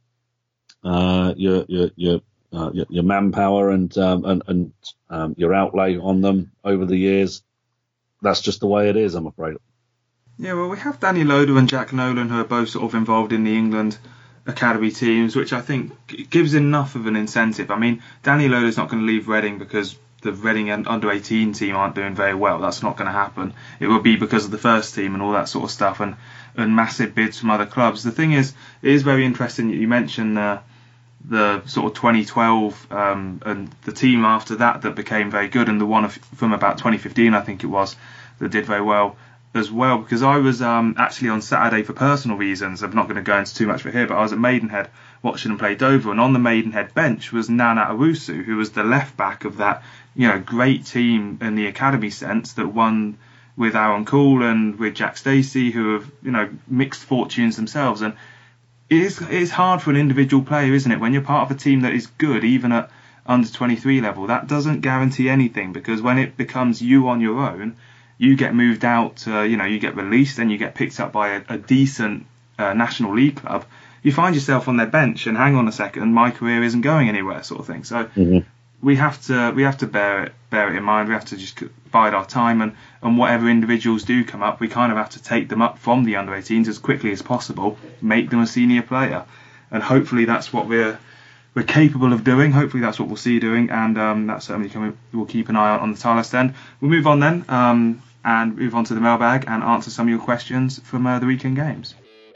uh your your your uh, your, your manpower and um and and um, your outlay on them over the years, that's just the way it is, I'm afraid. Yeah, well, we have Danny Loader and Jack Nolan, who are both sort of involved in the England academy teams, which I think gives enough of an incentive. I mean, Danny Loader's not going to leave Reading because the Reading under eighteen team aren't doing very well. That's not going to happen. It will be because of the first team and all that sort of stuff, and, and massive bids from other clubs. The thing is, it is very interesting that you mentioned uh, the sort of twenty twelve um, and the team after that that became very good, and the one from about twenty fifteen, I think it was, that did very well as well, because I was um, actually on Saturday for personal reasons. I'm not going to go into too much for here, but I was at Maidenhead watching them play Dover, and on the Maidenhead bench was Nana Owusu, who was the left back of that, you know, great team in the academy sense that won with Aaron Cool and with Jack Stacey, who have, you know, mixed fortunes themselves. And it is it's hard for an individual player, isn't it, when you're part of a team that is good, even at under twenty-three level. That doesn't guarantee anything, because when it becomes you on your own, you get moved out, uh, you know, you get released and you get picked up by a, a decent uh, National League club. You find yourself on their bench and hang on a second, my career isn't going anywhere, sort of thing. So mm-hmm. we have to we have to bear it bear it in mind. We have to just bide our time, and, and whatever individuals do come up, we kind of have to take them up from the under eighteens as quickly as possible, make them a senior player, and hopefully that's what we're we're capable of doing. Hopefully that's what we'll see doing, and um, that's certainly coming. We'll keep an eye on on the Tilehurst end. We'll move on then. Um, and move on to the mailbag and answer some of your questions from uh, the weekend games.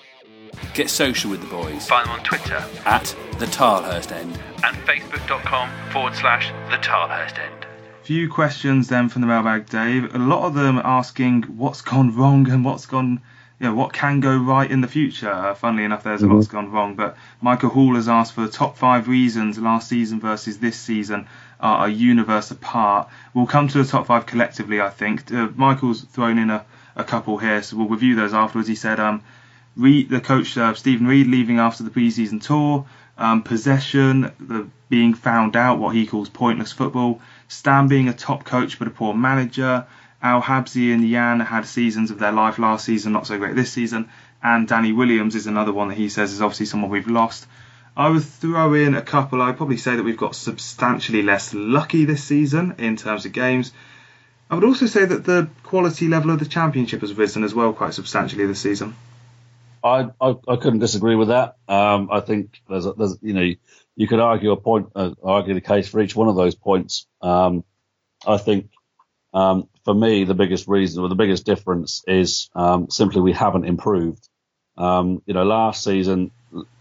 Get social with the boys. Find them on Twitter at the Tilehurst End and facebook.com forward slash the Tilehurst End. Few questions then from the mailbag, Dave. A lot of them asking what's gone wrong and what's gone, you know, what can go right in the future. Uh, funnily enough, there's mm-hmm. a lot's gone wrong. But Michael Hall has asked for the top five reasons last season versus this season are a universe apart. We'll come to the top five collectively, I think. Uh, Michael's thrown in a, a couple here, so we'll review those afterwards. He said um, Reed, the coach, uh, Stephen Reed, leaving after the pre-season tour, um, possession, the being found out, what he calls pointless football, Stan being a top coach but a poor manager, Al Habsi and Jan had seasons of their life last season, not so great this season, and Danny Williams is another one that he says is obviously someone we've lost. I would throw in a couple. I'd probably say that we've got substantially less lucky this season in terms of games. I would also say that the quality level of the Championship has risen as well quite substantially this season. I I, I couldn't disagree with that. Um, I think there's, a, there's you know you could argue a point, uh, argue the case for each one of those points. Um, I think um, for me the biggest reason or the biggest difference is um, simply we haven't improved. Um, you know, last season,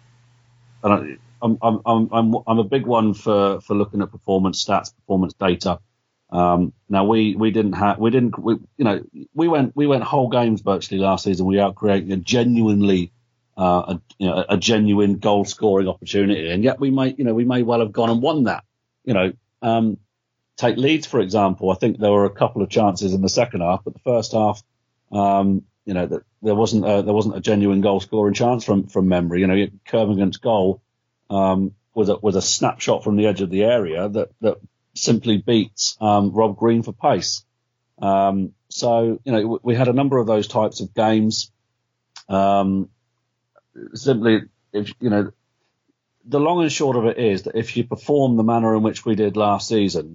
and I'm I'm I'm I'm I'm a big one for, for looking at performance stats, performance data. Um, now we, we didn't have, we didn't, we, you know, we went, we went whole games virtually last season without creating a genuinely, uh, a, you know, a genuine goal scoring opportunity. And yet we may, you know, we may well have gone and won that, you know, um, take Leeds, for example. I think there were a couple of chances in the second half, but the first half, um, you know, that there wasn't a, there wasn't a genuine goal scoring chance from, from memory. You know, Kermorgant's goal, um, was a, was a snapshot from the edge of the area that, that, simply beats um, Rob Green for pace. Um, so, you know, we had a number of those types of games. Um, simply, if you know, the long and short of it is that if you perform the manner in which we did last season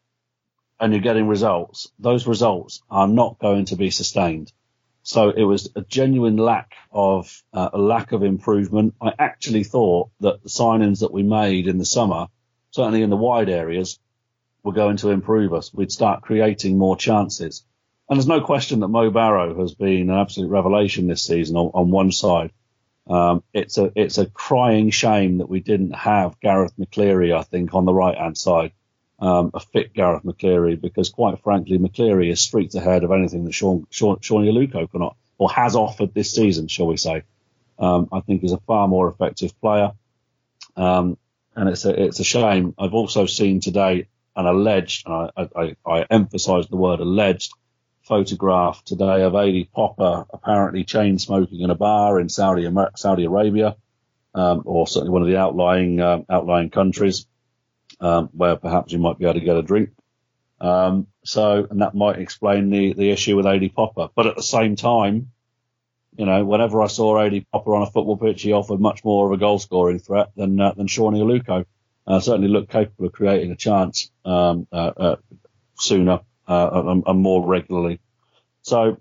and you're getting results, those results are not going to be sustained. So it was a genuine lack of uh, a lack of improvement. I actually thought that the signings that we made in the summer, certainly in the wide areas, were going to improve us. We'd start creating more chances. And there's no question that Mo Barrow has been an absolute revelation this season on, on one side. Um, it's a it's a crying shame that we didn't have Gareth McCleary, I think, on the right-hand side, um, a fit Gareth McCleary, because quite frankly, McCleary is streets ahead of anything that Sean, Sean, Sean Yaluko cannot, or has offered this season, shall we say. Um, I think he's a far more effective player. Um, and it's a, it's a shame. I've also seen today an alleged, and I, I, I emphasise the word alleged, photograph today of Adi Popper apparently chain smoking in a bar in Saudi Saudi Arabia, um, or certainly one of the outlying um, outlying countries, um, where perhaps you might be able to get a drink. Um, so, and that might explain the, the issue with Adi Popper. But at the same time, you know, whenever I saw Adi Popper on a football pitch, he offered much more of a goal scoring threat than uh, than Sean Yaluko. Uh, certainly looked capable of creating a chance um, uh, uh, sooner uh, and, and more regularly. So,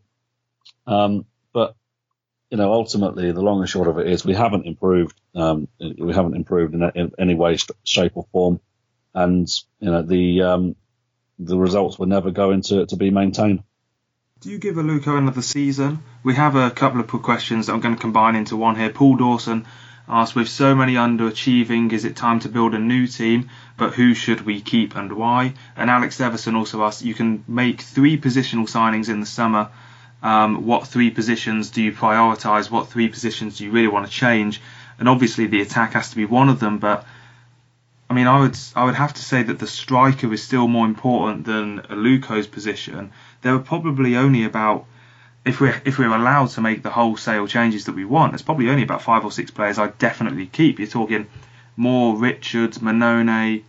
um, but you know, ultimately, the long and short of it is we haven't improved. Um, we haven't improved in, in any way, shape, or form, and you know the um, the results were never going to to be maintained. Do you give Yaluko another season? We have a couple of questions that I'm going to combine into one here. Paul Dawson asked, with so many underachieving, is it time to build a new team? But who should we keep and why? And Alex Everson also asked, you can make three positional signings in the summer. Um, what three positions do you prioritise? What three positions do you really want to change? And obviously the attack has to be one of them. But I mean, I would I would have to say that the striker is still more important than Yaluko's position. There are probably only about, If we're, if we're allowed to make the wholesale changes that we want, there's probably only about five or six players I'd definitely keep. You're talking Moore, Richards, Manone,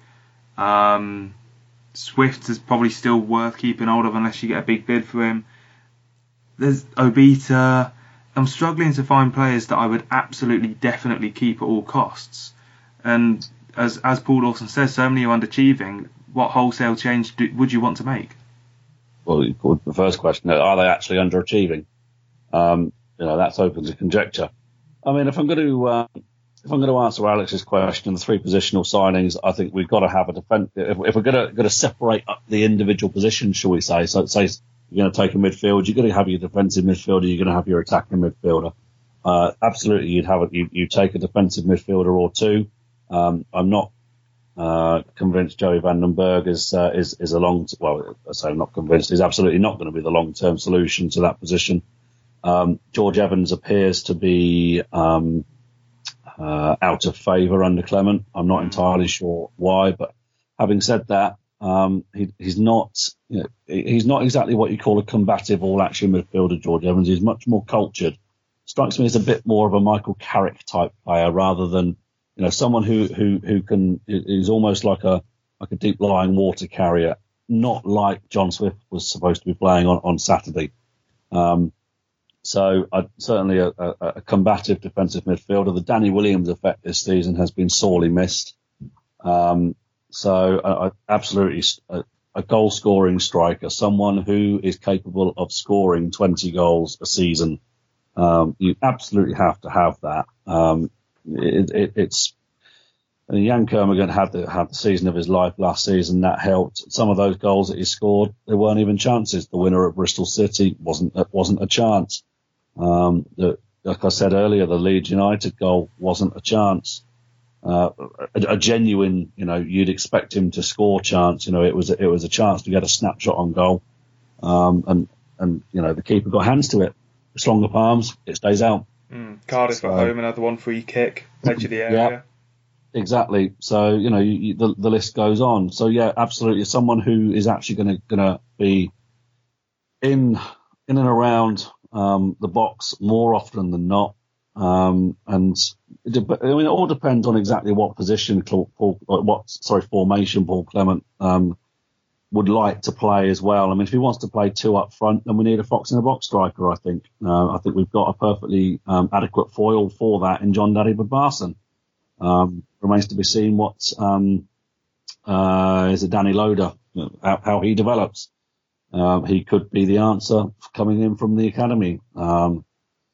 um, Swift is probably still worth keeping hold of unless you get a big bid for him. There's Obita. I'm struggling to find players that I would absolutely definitely keep at all costs. And as as Paul Dawson says, so many are underachieving. What wholesale change do, would you want to make? Well, the first question, are they actually underachieving? Um, you know, that's open to conjecture. I mean, if I'm going to, uh, if I'm going to answer Alex's question, the three positional signings, I think we've got to have a defense. If, if we're going to, going to separate up the individual positions, shall we say? So, say you're going to take a midfield, you're going to have your defensive midfielder, you're going to have your attacking midfielder. Uh, absolutely, you'd have it. You, you take a defensive midfielder or two. Um, I'm not Uh, convinced Joey van den Berg is uh, is is a long t- well I say I'm not convinced he's absolutely not going to be the long term solution to that position. Um, George Evans appears to be um, uh, out of favour under Clement. I'm not entirely sure why, but having said that, um, he, he's not you know, he's not exactly what you call a combative all action midfielder. George Evans, he's much more cultured. Strikes me as a bit more of a Michael Carrick type player rather than, you know, someone who, who, who can, is almost like a, like a deep lying water carrier, not like John Swift was supposed to be playing on, on Saturday. Um, So uh, certainly a, a, a combative defensive midfielder. The Danny Williams effect this season has been sorely missed. Um, so uh, absolutely a, a goal-scoring striker, someone who is capable of scoring twenty goals a season. Um, you absolutely have to have that. Um, it, it, it's and Jan Kermorgant had the had the season of his life last season. That helped. Some of those goals that he scored, they weren't even chances. The winner at Bristol City wasn't wasn't a chance. Um, the, like I said earlier, the Leeds United goal wasn't a chance. Uh, a, a genuine, you know, you'd expect him to score chance. You know, it was a, it was a chance to get a snapshot on goal. Um, and and you know the keeper got hands to it. Stronger palms, it stays out. Mm, Cardiff so, at home, another one free kick, edge of the area. Yeah. Exactly. So, you know, you, you, the, the list goes on. So, yeah, absolutely. Someone who is actually going to going to be in in and around um, the box more often than not. Um, and it, I mean, it all depends on exactly what position Paul, Paul what sorry formation Paul Clement um, would like to play as well. I mean, if he wants to play two up front, then we need a fox in the box striker. I think. Uh, I think we've got a perfectly um, adequate foil for that in John Daddy Badbarsson. Um, remains to be seen what um, uh, is it Danny Loader, you know, how, how he develops. Um, he could be the answer coming in from the academy. Um,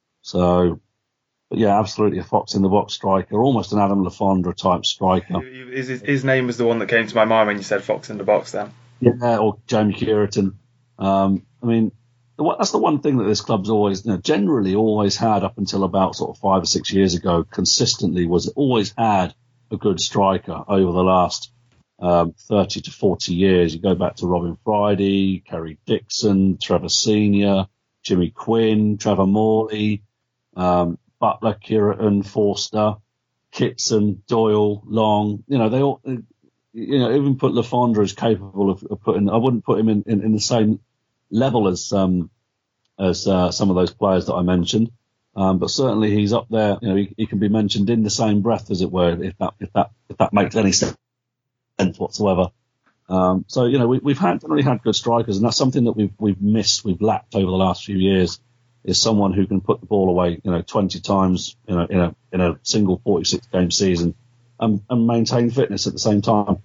so, but yeah, absolutely a fox in the box striker, almost an Adam Lafondra type striker. His, his, his name was the one that came to my mind when you said fox in the box. Then, yeah, or Jamie Cureton. Um, I mean. That's the one thing that this club's always, you know, generally always had up until about sort of five or six years ago, consistently was always had a good striker over the last um, thirty to forty years. You go back to Robin Friday, Kerry Dixon, Trevor Senior, Jimmy Quinn, Trevor Morley, um, Butler, Cureton, Forster, Kitson, Doyle, Long. You know, they all, you know, even put Lafondra as capable of, of putting, I wouldn't put him in, in, in the same level as um as uh, some of those players that I mentioned, um, but certainly he's up there. You know, he, he can be mentioned in the same breath, as it were, if that if that if that makes any sense whatsoever. Um, so you know, we, we've had really had good strikers, and that's something that we've we've missed, we've lacked over the last few years. Is someone who can put the ball away, you know, twenty times, you know, in a in a single forty-six game season, and, and maintain fitness at the same time.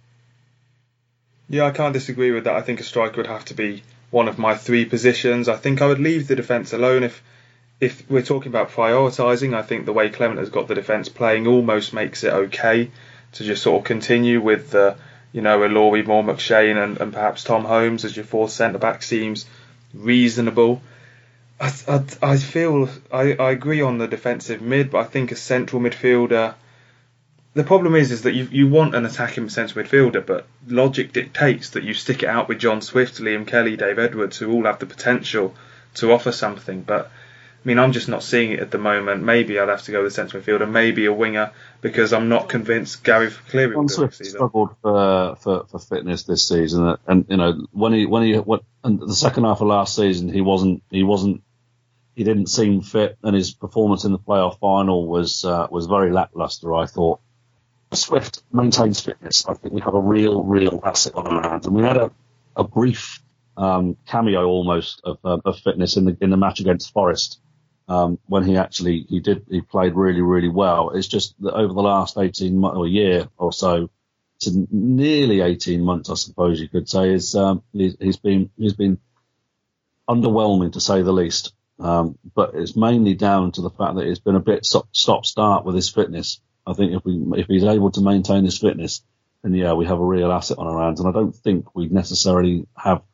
Yeah, I can't disagree with that. I think a striker would have to be one of my three positions. I think I would leave the defence alone if if we're talking about prioritising. I think the way Clement has got the defence playing almost makes it okay to just sort of continue with the, you know, a Laurie Moore, McShane and, and perhaps Tom Holmes as your fourth centre-back seems reasonable. I, I, I feel, I, I agree on the defensive mid, but I think a central midfielder, the problem is is that you you want an attacking central midfielder, but logic dictates that you stick it out with John Swift, Liam Kelly, Dave Edwards, who all have the potential to offer something. But I mean, I'm just not seeing it at the moment. Maybe I'd have to go with a central midfielder, maybe a winger, because I'm not convinced Gary Cleary will do it this season. John Swift struggled for, for for fitness this season, and you know when he when he what and the second half of last season he wasn't he wasn't he didn't seem fit, and his performance in the playoff final was uh, was very lacklustre, I thought. Swift maintains fitness. I think we have a real, real asset on our hands, and we had a, a brief um, cameo almost of, uh, of fitness in the in the match against Forest um, when he actually he did he played really, really well. It's just that over the last eighteen months or a year or so, to nearly eighteen months, I suppose you could say, is um, he's, he's been he's been underwhelming to say the least. Um, but it's mainly down to the fact that it's been a bit stop start with his fitness. I think if we if he's able to maintain his fitness, then yeah, we have a real asset on our hands. And I don't think we necessarily have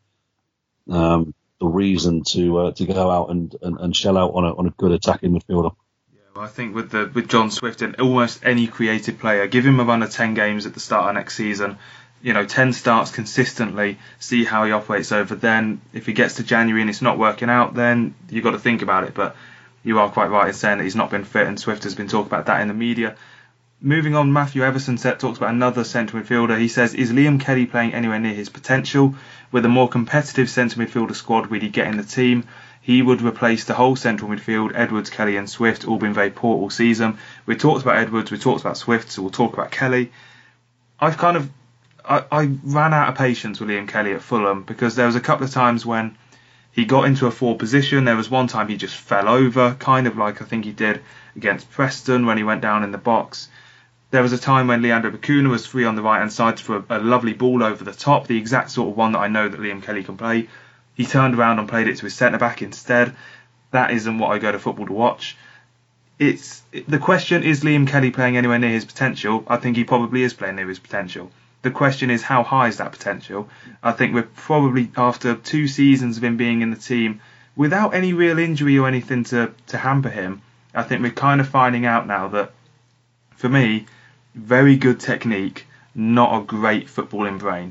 um, the reason to uh, to go out and, and, and shell out on a on a good attacking midfielder. Yeah, well, I think with the with John Swift and almost any creative player, give him a run of ten games at the start of next season. You know, ten starts consistently, see how he operates over. Then, if he gets to January and it's not working out, then you've got to think about it. But you are quite right in saying that he's not been fit, and Swift has been talking about that in the media. Moving on, Matthew Everson said, talks about another central midfielder. He says, is Liam Kelly playing anywhere near his potential? With a more competitive central midfielder squad, would he get in the team? He would replace the whole central midfield, Edwards, Kelly and Swift, all been very poor all season. We talked about Edwards, we talked about Swift, so we'll talk about Kelly. I've kind of, I, I ran out of patience with Liam Kelly at Fulham, because there was a couple of times when He got into a forward position. There was one time he just fell over, kind of like I think he did against Preston when he went down in the box. There was a time when Leandro Bacuna was free on the right-hand side for a, a lovely ball over the top, the exact sort of one that I know that Liam Kelly can play. He turned around and played it to his centre-back instead. That isn't what I go to football to watch. It's the question, is Liam Kelly playing anywhere near his potential? I think he probably is playing near his potential. The question is, how high is that potential? I think we're probably, after two seasons of him being in the team, without any real injury or anything to, to hamper him, I think we're kind of finding out now that, for me, very good technique, not a great footballing brain.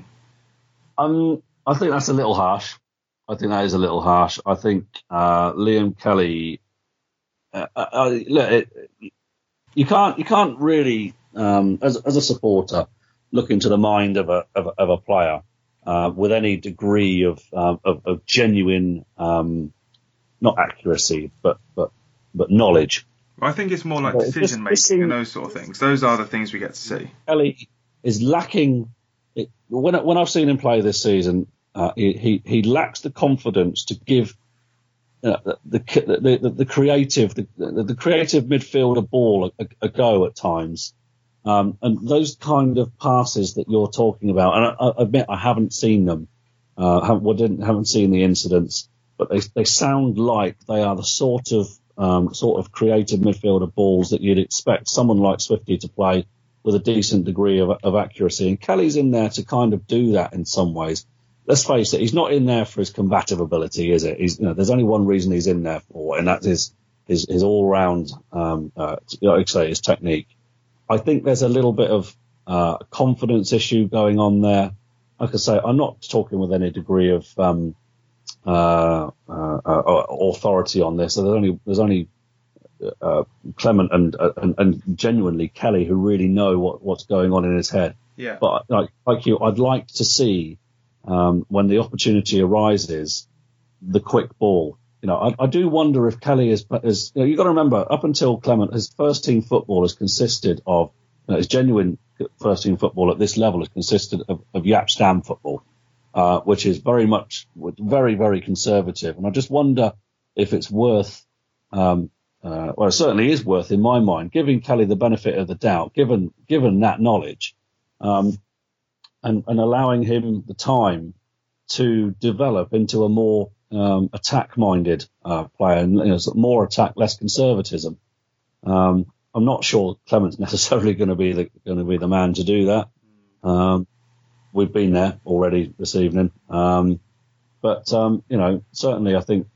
Um, I think that's a little harsh. I think that is a little harsh. I think uh, Liam Kelly, uh, uh, look, it, you can't you can't really, um, as as a supporter, look into the mind of a of a, of a player uh, with any degree of um, of, of genuine, um, not accuracy, but but but knowledge. I think it's more like but decision making and those sort of things. Those are the things we get to see. Kelly is lacking. It, when when I've seen him play this season, uh, he, he he lacks the confidence to give uh, the, the the the creative the, the, the creative midfielder ball a, a go at times. Um, and those kind of passes that you're talking about, and I, I admit I haven't seen them, uh, haven't, well, didn't, haven't seen the incidents, but they they sound like they are the sort of um, sort of creative midfielder balls that you'd expect someone like Swifty to play with a decent degree of, of accuracy. And Kelly's in there to kind of do that in some ways. Let's face it, he's not in there for his combative ability, is it? He's, you know, there's only one reason he's in there for, and that's his his, his all-round, um, uh, like I say, his technique. I think there's a little bit of uh, confidence issue going on there. Like I say, I'm not talking with any degree of um, uh, uh, uh, authority on this. So there's only there's only uh, Clement and, and and genuinely Kelly who really know what, what's going on in his head. Yeah. But like like you, I'd like to see um, when the opportunity arises, the quick ball. You know, I, I do wonder if Kelly is, is you know, you've got to remember, up until Clement, his first team football has consisted of, you know, his genuine first team football at this level has consisted of, of Jaap Stam football, uh, which is very much, very, very conservative. And I just wonder if it's worth, um, uh, well, it certainly is worth in my mind, giving Kelly the benefit of the doubt, given, given that knowledge, um, and, and allowing him the time to develop into a more, Um, attack-minded uh, player, and you know, more attack, less conservatism. Um, I'm not sure Clement's necessarily going to be the going to be the man to do that. Um, we've been there already this evening, um, but um, you know, certainly I think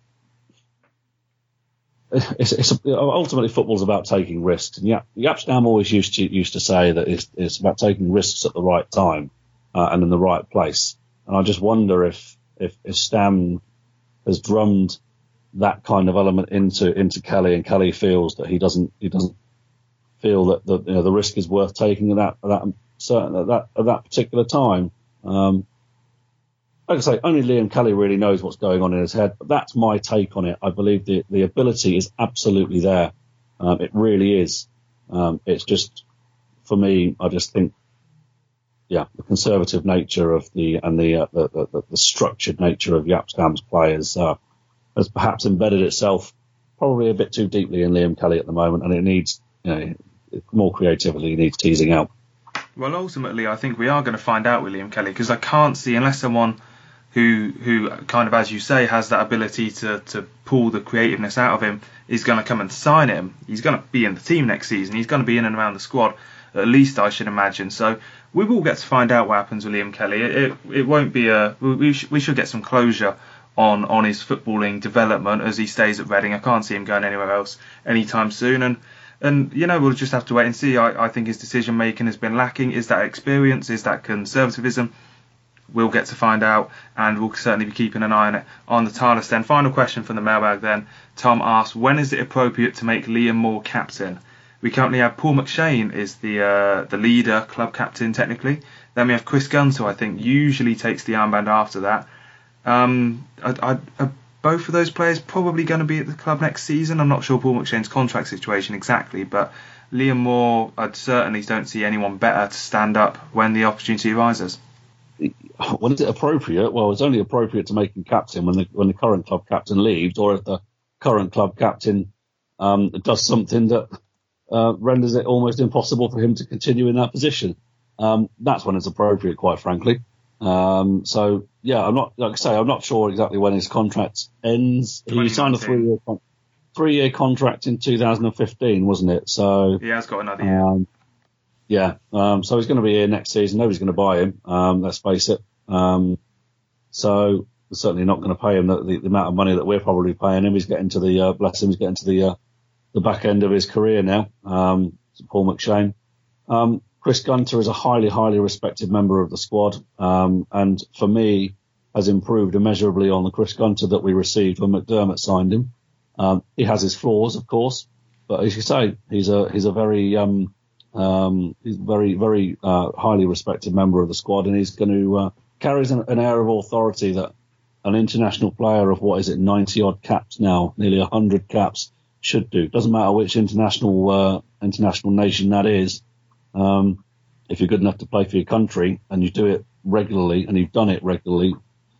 it's, it's ultimately football's about taking risks. And yeah, Jaap Stam always used to used to say that it's, it's about taking risks at the right time uh, and in the right place. And I just wonder if if, if Stam has drummed that kind of element into into Kelly, and Kelly feels that he doesn't he doesn't feel that the you know, the risk is worth taking at that at that certain at that at that particular time. Um, like I say, only Liam Kelly really knows what's going on in his head. But that's my take on it. I believe the the ability is absolutely there. Um, it really is. Um, it's just for me, I just think. Yeah, the conservative nature of the and the uh, the, the, the structured nature of Jaap Stam's play has, uh, has perhaps embedded itself probably a bit too deeply in Liam Kelly at the moment, and it needs you know more creativity, it needs teasing out. Well, ultimately, I think we are going to find out with Liam Kelly, because I can't see, unless someone who who kind of, as you say, has that ability to to pull the creativeness out of him is going to come and sign him. He's going to be in the team next season. He's going to be in and around the squad, at least I should imagine. So we will get to find out what happens with Liam Kelly. It it, it won't be a we sh- we should get some closure on on his footballing development as he stays at Reading. I can't see him going anywhere else anytime soon. And and you know we'll just have to wait and see. I, I think his decision making has been lacking. Is that experience? Is that conservatism? We'll get to find out, and we'll certainly be keeping an eye on it on the Tyler Sten. Final question from the mailbag then. Tom asks, when is it appropriate to make Liam Moore captain? We currently have Paul McShane is the uh, the leader, club captain technically. Then we have Chris Gunn, who I think usually takes the armband after that. Um, I, I, are both of those players probably going to be at the club next season? I'm not sure Paul McShane's contract situation exactly, but Liam Moore, I certainly don't see anyone better to stand up when the opportunity arises. when is it appropriate? Well, it's only appropriate to make him captain when the when the current club captain leaves, or if the current club captain um, does something that uh, renders it almost impossible for him to continue in that position. Um, that's when it's appropriate, quite frankly. Um, so yeah, I'm not like I say, I'm not sure exactly when his contract ends. He signed a three-year con- three-year contract in two thousand fifteen, wasn't it? So he has got another year. Um, Yeah, um, so he's going to be here next season. Nobody's going to buy him, um, let's face it. Um, so we're certainly not going to pay him the, the, the amount of money that we're probably paying him. He's getting to the, uh, bless him, he's getting to the, uh, the back end of his career now, um, Paul McShane. Um, Chris Gunter is a highly, highly respected member of the squad, um, and for me has improved immeasurably on the Chris Gunter that we received when McDermott signed him. Um, he has his flaws, of course, but as you say, he's a, he's a very, um, Um, he's a very, very uh, highly respected member of the squad, and he's going to uh, carries an, an air of authority that an international player of what is it, ninety odd caps now, nearly one hundred caps, should do. Doesn't matter which international uh, international nation that is. Um, if you're good enough to play for your country and you do it regularly, and you've done it regularly,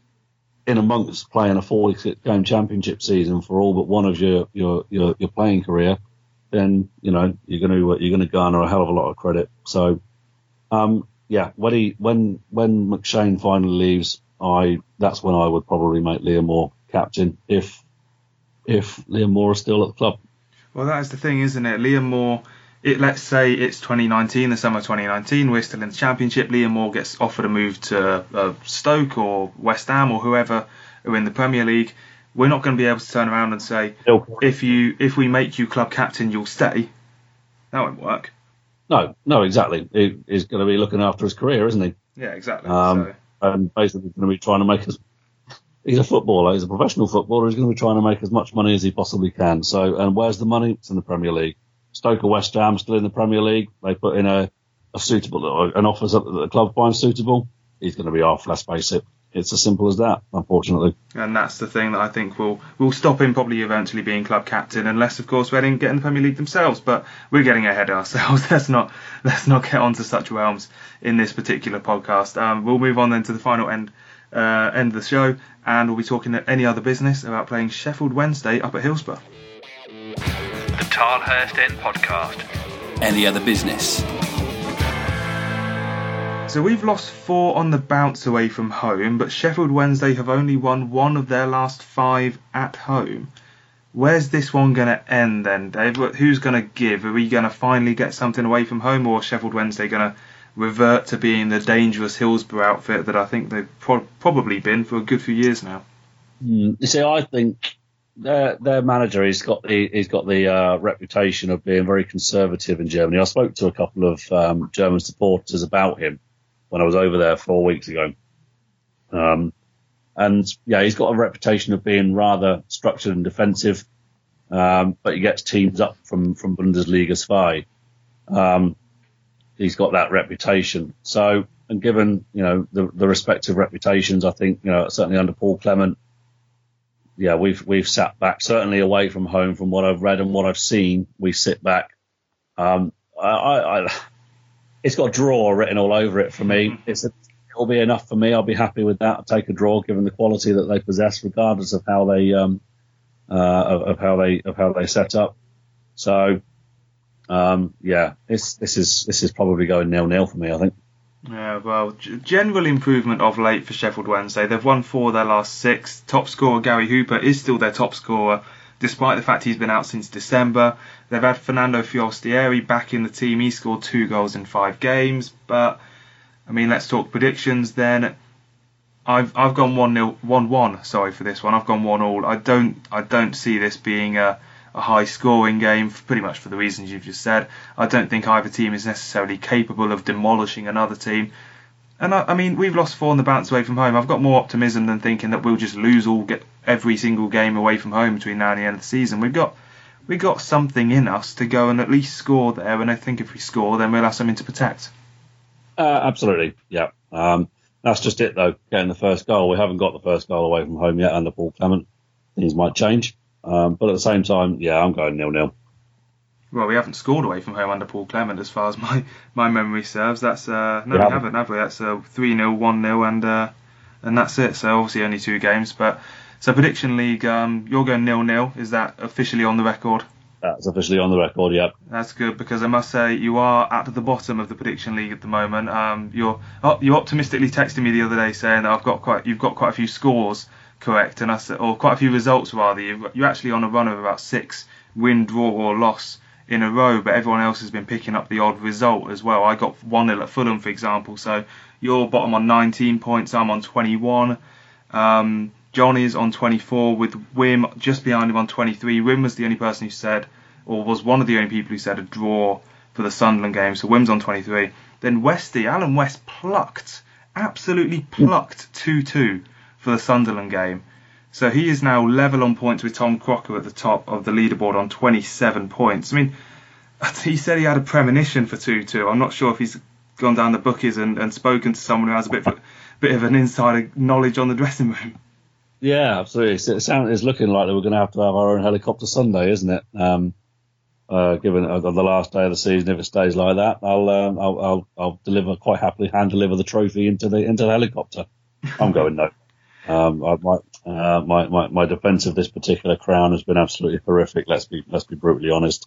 in amongst playing a forty game championship season for all but one of your your your, your playing career, then you know you're going to you're going to garner a hell of a lot of credit. So, um, yeah, when he when when McShane finally leaves, I that's when I would probably make Liam Moore captain if if Liam Moore is still at the club. Well, that is the thing, isn't it? Liam Moore. It let's say it's twenty nineteen, the summer twenty nineteen. We're still in the Championship. Liam Moore gets offered a move to uh, Stoke or West Ham or whoever who are in the Premier League. We're not going to be able to turn around and say, if you if we make you club captain, you'll stay. That won't work. No, no, exactly. He, he's going to be looking after his career, isn't he? Yeah, exactly. Um, so. And basically going to be trying to make as... He's a footballer. He's a professional footballer. He's going to be trying to make as much money as he possibly can. So, and where's the money? It's in the Premier League. Stoke or West Ham still in the Premier League. They put in a, a suitable, an offer that the club finds suitable. He's going to be off, let's face it. It's as simple as that, unfortunately. And that's the thing that I think will will stop him probably eventually being club captain, unless, of course, Reading get in the Premier League themselves. But we're getting ahead of ourselves. let's not let's not get onto such realms in this particular podcast. Um, we'll move on then to the final end uh, end of the show, and we'll be talking at any other business about playing Sheffield Wednesday up at Hillsborough. The Tilehurst End Podcast. Any other business? So we've lost four on the bounce away from home, but Sheffield Wednesday have only won one of their last five at home. Where's this one going to end then, Dave? Who's going to give? Are we going to finally get something away from home, or Sheffield Wednesday going to revert to being the dangerous Hillsborough outfit that I think they've pro- probably been for a good few years now? Mm, you see, I think their their manager, he's got the he's got the uh, reputation of being very conservative in Germany. I spoke to a couple of um, German supporters about him when I was over there four weeks ago. Um, and yeah, he's got a reputation of being rather structured and defensive, um, but he gets teams up from, from Bundesliga zwei. Um, he's got that reputation. So, and given, you know, the, the respective reputations, I think, you know, certainly under Paul Clement, yeah, we've, we've sat back, certainly away from home from what I've read and what I've seen, we sit back. Um, I, I, I It's got a draw written all over it for me. It's a, it'll be enough for me. I'll be happy with that. I'll take a draw, given the quality that they possess, regardless of how they um, uh, of, of how they of how they set up. So, um, yeah, this this is this is probably going nil nil for me, I think. Yeah, well, g- general improvement of late for Sheffield Wednesday. They've won four of their last six. Top scorer Gary Hooper is still their top scorer, despite the fact he's been out since December. They've had Fernando Fiorstieri back in the team. He scored two goals in five games. But, I mean, let's talk predictions then. I've I've gone one nil, one one, sorry for this one. I've gone one all. I don't I don't see this being a, a high-scoring game, for pretty much for the reasons you've just said. I don't think either team is necessarily capable of demolishing another team. And, I, I mean, we've lost four on the bounce away from home. I've got more optimism than thinking that we'll just lose all get every single game away from home between now and the end of the season. We've got we got something in us to go and at least score there, and I think if we score, then we'll have something to protect. Uh, absolutely, yeah. Um, that's just it, though, getting the first goal. We haven't got the first goal away from home yet under Paul Clement. Things might change. Um, but at the same time, yeah, I'm going nil nil. Well, we haven't scored away from home under Paul Clement, as far as my, my memory serves. That's uh, no, we we haven't. haven't, have we? That's uh, three nil, one nil, and uh, and that's it. So obviously only two games. But so prediction league, um, you're going nil nil. Is that officially on the record? That's officially on the record. Yep. That's good, because I must say you are at the bottom of the prediction league at the moment. Um, you're oh, you optimistically texted me the other day saying that I've got quite you've got quite a few scores correct, and I said, or quite a few results rather. You've, you're actually on a run of about six win, draw, or loss in a row, but everyone else has been picking up the odd result as well. I got one nil at Fulham, for example, so you're bottom on nineteen points, I'm on twenty-one. Um, Johnny's on twenty-four, with Wim just behind him on twenty-three. Wim was the only person who said, or was one of the only people who said a draw for the Sunderland game, so Wim's on twenty-three. Then Westy, Alan West plucked, absolutely plucked two two for the Sunderland game. So he is now level on points with Tom Crocker at the top of the leaderboard on twenty-seven points. I mean, he said he had a premonition for two two. I'm not sure if he's gone down the bookies and, and spoken to someone who has a bit of, a, bit of an insider knowledge on the dressing room. Yeah, absolutely. It's, it sound, it's looking like that we're going to have to have our own helicopter Sunday, isn't it? Um, uh, given uh, the last day of the season, if it stays like that, I'll, um, I'll, I'll, I'll deliver quite happily, hand deliver the trophy into the into the helicopter. I'm going no. Um, I, my, uh, my, my, my defence of this particular crown has been absolutely horrific. Let's be, let's be brutally honest.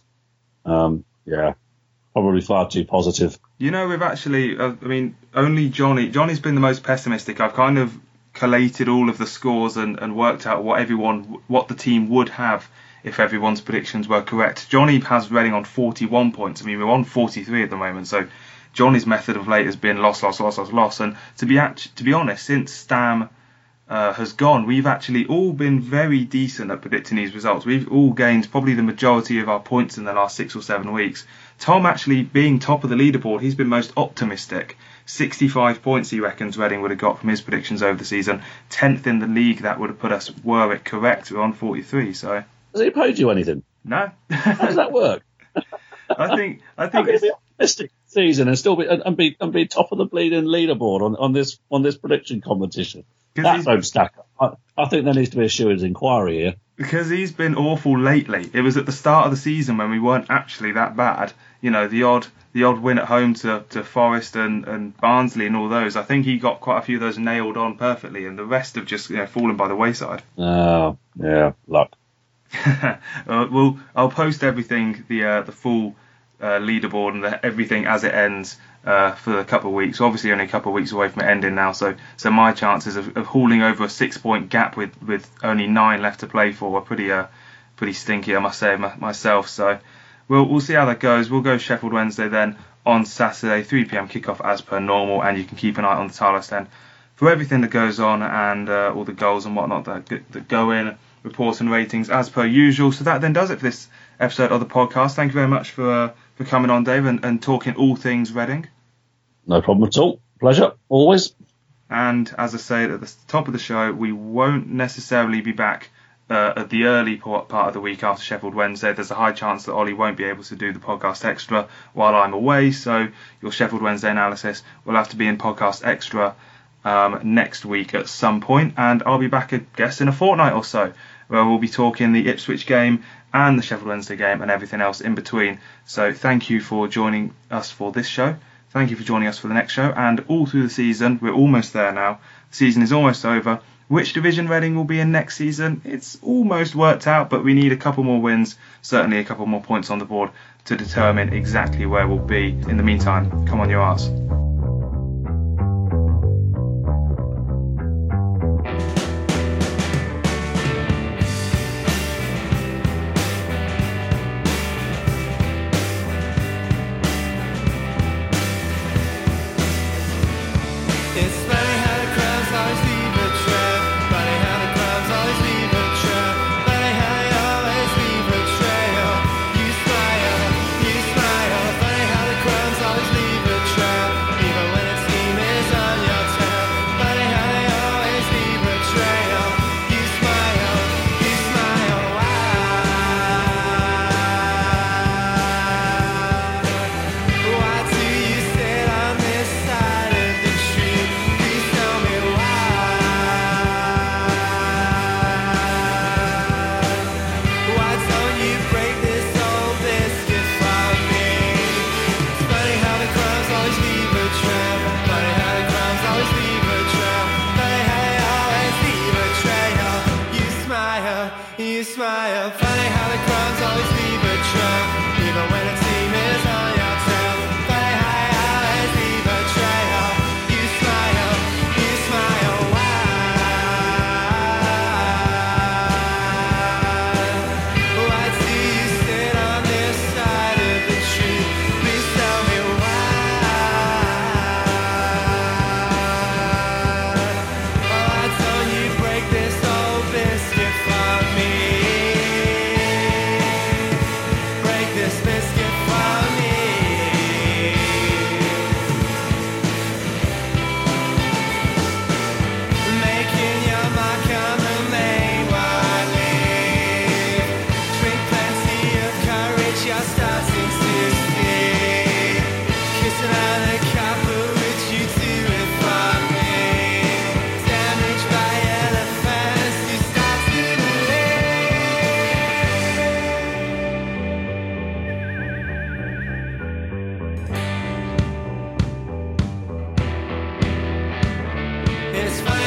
Um, yeah, probably far too positive. You know, we've actually, uh, I mean, only Johnny, Johnny's been the most pessimistic. I've kind of collated all of the scores and, and worked out what everyone, what the team would have if everyone's predictions were correct. Johnny has Reading on forty-one points. I mean, we're on forty-three at the moment, so Johnny's method of late has been loss, loss, loss, loss, loss. And to be act- to be honest, since Stam Uh, has gone, we've actually all been very decent at predicting these results. We've all gained probably the majority of our points in the last six or seven weeks. Tom actually being top of the leaderboard, he's been most optimistic. sixty-five points he reckons Reading would have got from his predictions over the season. tenth in the league, that would have put us, were it correct, we're on forty-three. So has he paid you anything? No. How does that work? I think I think it's optimistic season and still be and be and be top of the bleeding leaderboard on, on this on this prediction competition. That don't stack up. I, I think there needs to be a Shewards inquiry here. Because he's been awful lately. It was at the start of the season when we weren't actually that bad. You know, the odd the odd win at home to, to Forest and, and Barnsley and all those. I think he got quite a few of those nailed on perfectly, and the rest have just, you know, fallen by the wayside. Oh, yeah, luck. uh, well, I'll post everything, the uh, the full uh, leaderboard and the, everything as it ends. Uh, for a couple of weeks, obviously only a couple of weeks away from it ending now, so so my chances of, of hauling over a six point gap with, with only nine left to play for are pretty uh pretty stinky, I must say my, myself. So we'll we'll see how that goes. We'll go Sheffield Wednesday then on Saturday, three p.m. kickoff as per normal, and you can keep an eye on the Tilehurst End for everything that goes on and uh, all the goals and whatnot that that go in, reports and ratings as per usual. So that then does it for this episode of the podcast. Thank you very much for uh, for coming on, Dave, and, and talking all things Reading. No problem at all. Pleasure, always. And as I said at the top of the show, we won't necessarily be back uh, at the early part of the week after Sheffield Wednesday. There's a high chance that Ollie won't be able to do the podcast extra while I'm away, so your Sheffield Wednesday analysis will have to be in podcast extra um, next week at some point, and I'll be back, I guess, in a fortnight or so, where we'll be talking the Ipswich game and the Sheffield Wednesday game and everything else in between. So thank you for joining us for this show. Thank you for joining us for the next show, and all through the season, we're almost there now. The season is almost over. Which division Reading will be in next season? It's almost worked out, but we need a couple more wins, certainly a couple more points on the board to determine exactly where we'll be. In the meantime, come on your arse. It's funny